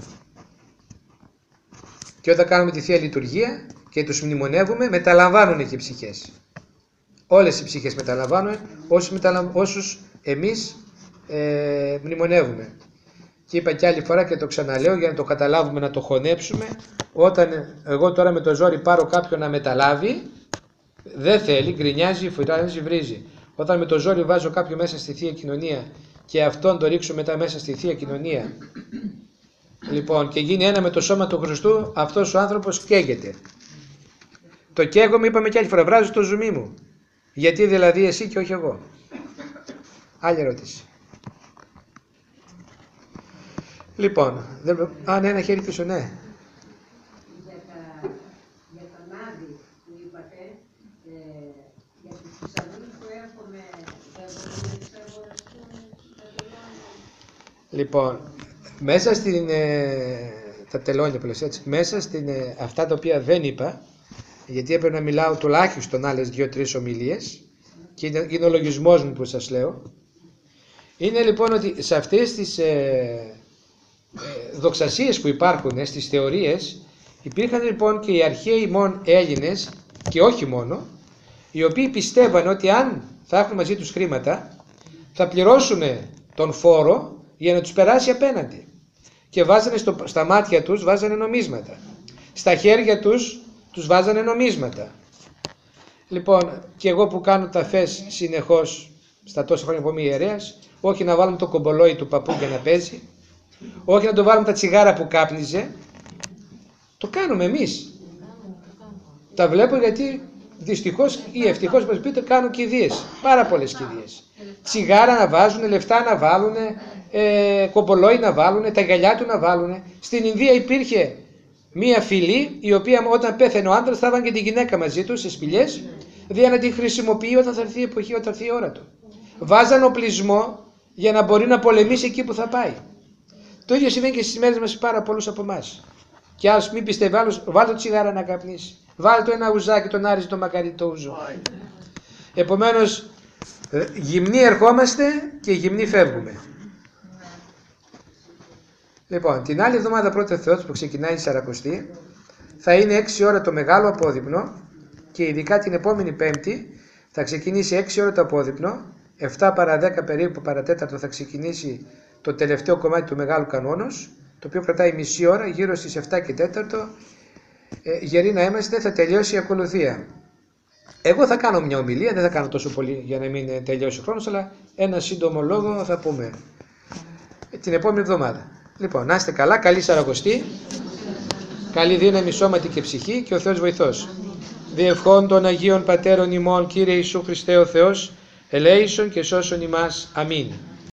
Και όταν κάνουμε τη Θεία Λειτουργία και τους μνημονεύουμε, μεταλαμβάνουν και οι ψυχές. Όλες οι ψυχές μεταλαμβάνουν όσους εμείς μνημονεύουμε. Και είπα και άλλη φορά και το ξαναλέω για να το καταλάβουμε, να το χωνέψουμε. Όταν εγώ τώρα με το ζόρι πάρω κάποιον να μεταλάβει, δεν θέλει, γκρινιάζει, φουιτάζει, βρίζει. Όταν με το ζόρι βάζω κάποιον μέσα στη Θεία Κοινωνία και αυτόν το ρίξω μετά μέσα στη Θεία Κοινωνία, λοιπόν, και γίνει ένα με το σώμα του Χριστού, αυτός ο άνθρωπος καίγεται. Το καίγομαι, είπαμε και άλλη φορά, βράζω το ζουμί μου. Γιατί δηλαδή εσύ και όχι εγώ. Άλλη ερώτηση. Λοιπόν, ναι, ένα χέρι πίσω, ναι.
Για τον Άδη που είπατε, για τους θησαυρούς που έχουμε, δεν μπορούμε να αγοραστούν.
Λοιπόν, μέσα στην τα τελώνια πολλές έτσι, μέσα στην, αυτά τα οποία δεν είπα, γιατί έπρεπε να μιλάω τουλάχιστον άλλες 2-3 ομιλίες και είναι ο λογισμός μου που σας λέω. Είναι λοιπόν ότι σε αυτές τις δοξασίες που υπάρχουν στις θεωρίες, υπήρχαν λοιπόν και οι αρχαίοι Έλληνες και όχι μόνο, οι οποίοι πιστεύαν ότι αν θα έχουν μαζί τους χρήματα θα πληρώσουν τον φόρο για να τους περάσει απέναντι, και βάζανε στα μάτια τους βάζανε νομίσματα, στα χέρια τους βάζανε νομίσματα. Λοιπόν, και εγώ που κάνω ταφές συνεχώς στα τόσα χρόνια που είμαι ιερέας, όχι να βάλουμε το κομπολόι του παππού για να παίζει, όχι να το βάλουμε τα τσιγάρα που κάπνιζε, το κάνουμε εμείς. Τα βλέπω γιατί δυστυχώς ή ευτυχώς μας πείτε κάνουν κηδείες, πάρα πολλές κηδείες. Τσιγάρα να βάζουν, λεφτά να βάλουν, κομπολόι να βάλουν, τα γυαλιά του να βάλουν. Στην Ινδία υπήρχε μία φυλή η οποία όταν πέθανε ο άντρας θα έβαλε και τη γυναίκα μαζί του σε σπηλιές, για να την χρησιμοποιεί όταν θα έρθει η εποχή, όταν έρθει η ώρα του. Βάζαν οπλισμό για να μπορεί να πολεμήσει εκεί που θα πάει. Το ίδιο συμβαίνει και στις μέρες μας πάρα πολλούς από εμάς. Και άλλος μην πιστεύει, άλλος βάλτε το τσιγάρα να καπνίσει. Βάλτε το ένα ουζάκι, τον άριζε το μακαρί το ούζο. Επομένως, γυμνοί ερχόμαστε και γυμνοί φεύγουμε. Λοιπόν, την άλλη εβδομάδα πρώτα Θεός που ξεκινάει η Σαρακοστή, θα είναι 6 ώρα το μεγάλο απόδειπνο και ειδικά την επόμενη Πέμπτη θα ξεκινήσει 6 ώρα το απόδειπνο, 7 παρά 10 περίπου παρατέταρτο θα ξεκινήσει το τελευταίο κομμάτι του Μεγάλου Κανόνος, το οποίο κρατάει μισή ώρα, γύρω στις 7 και 4, γεροί να είμαστε, θα τελειώσει η ακολουθία. Εγώ θα κάνω μια ομιλία, δεν θα κάνω τόσο πολύ για να μην τελειώσει ο χρόνος, αλλά ένα σύντομο λόγο θα πούμε την επόμενη εβδομάδα. Λοιπόν, να είστε καλά, καλή Σαρακοστή, καλή δύναμη σώματι και ψυχή και ο Θεός βοηθός. Διευχών των Αγίων Πατέρων ημών, Κύριε Ιησού Χριστέ ο Θεός, ελέησον και σώσον ημάς. Αμήν.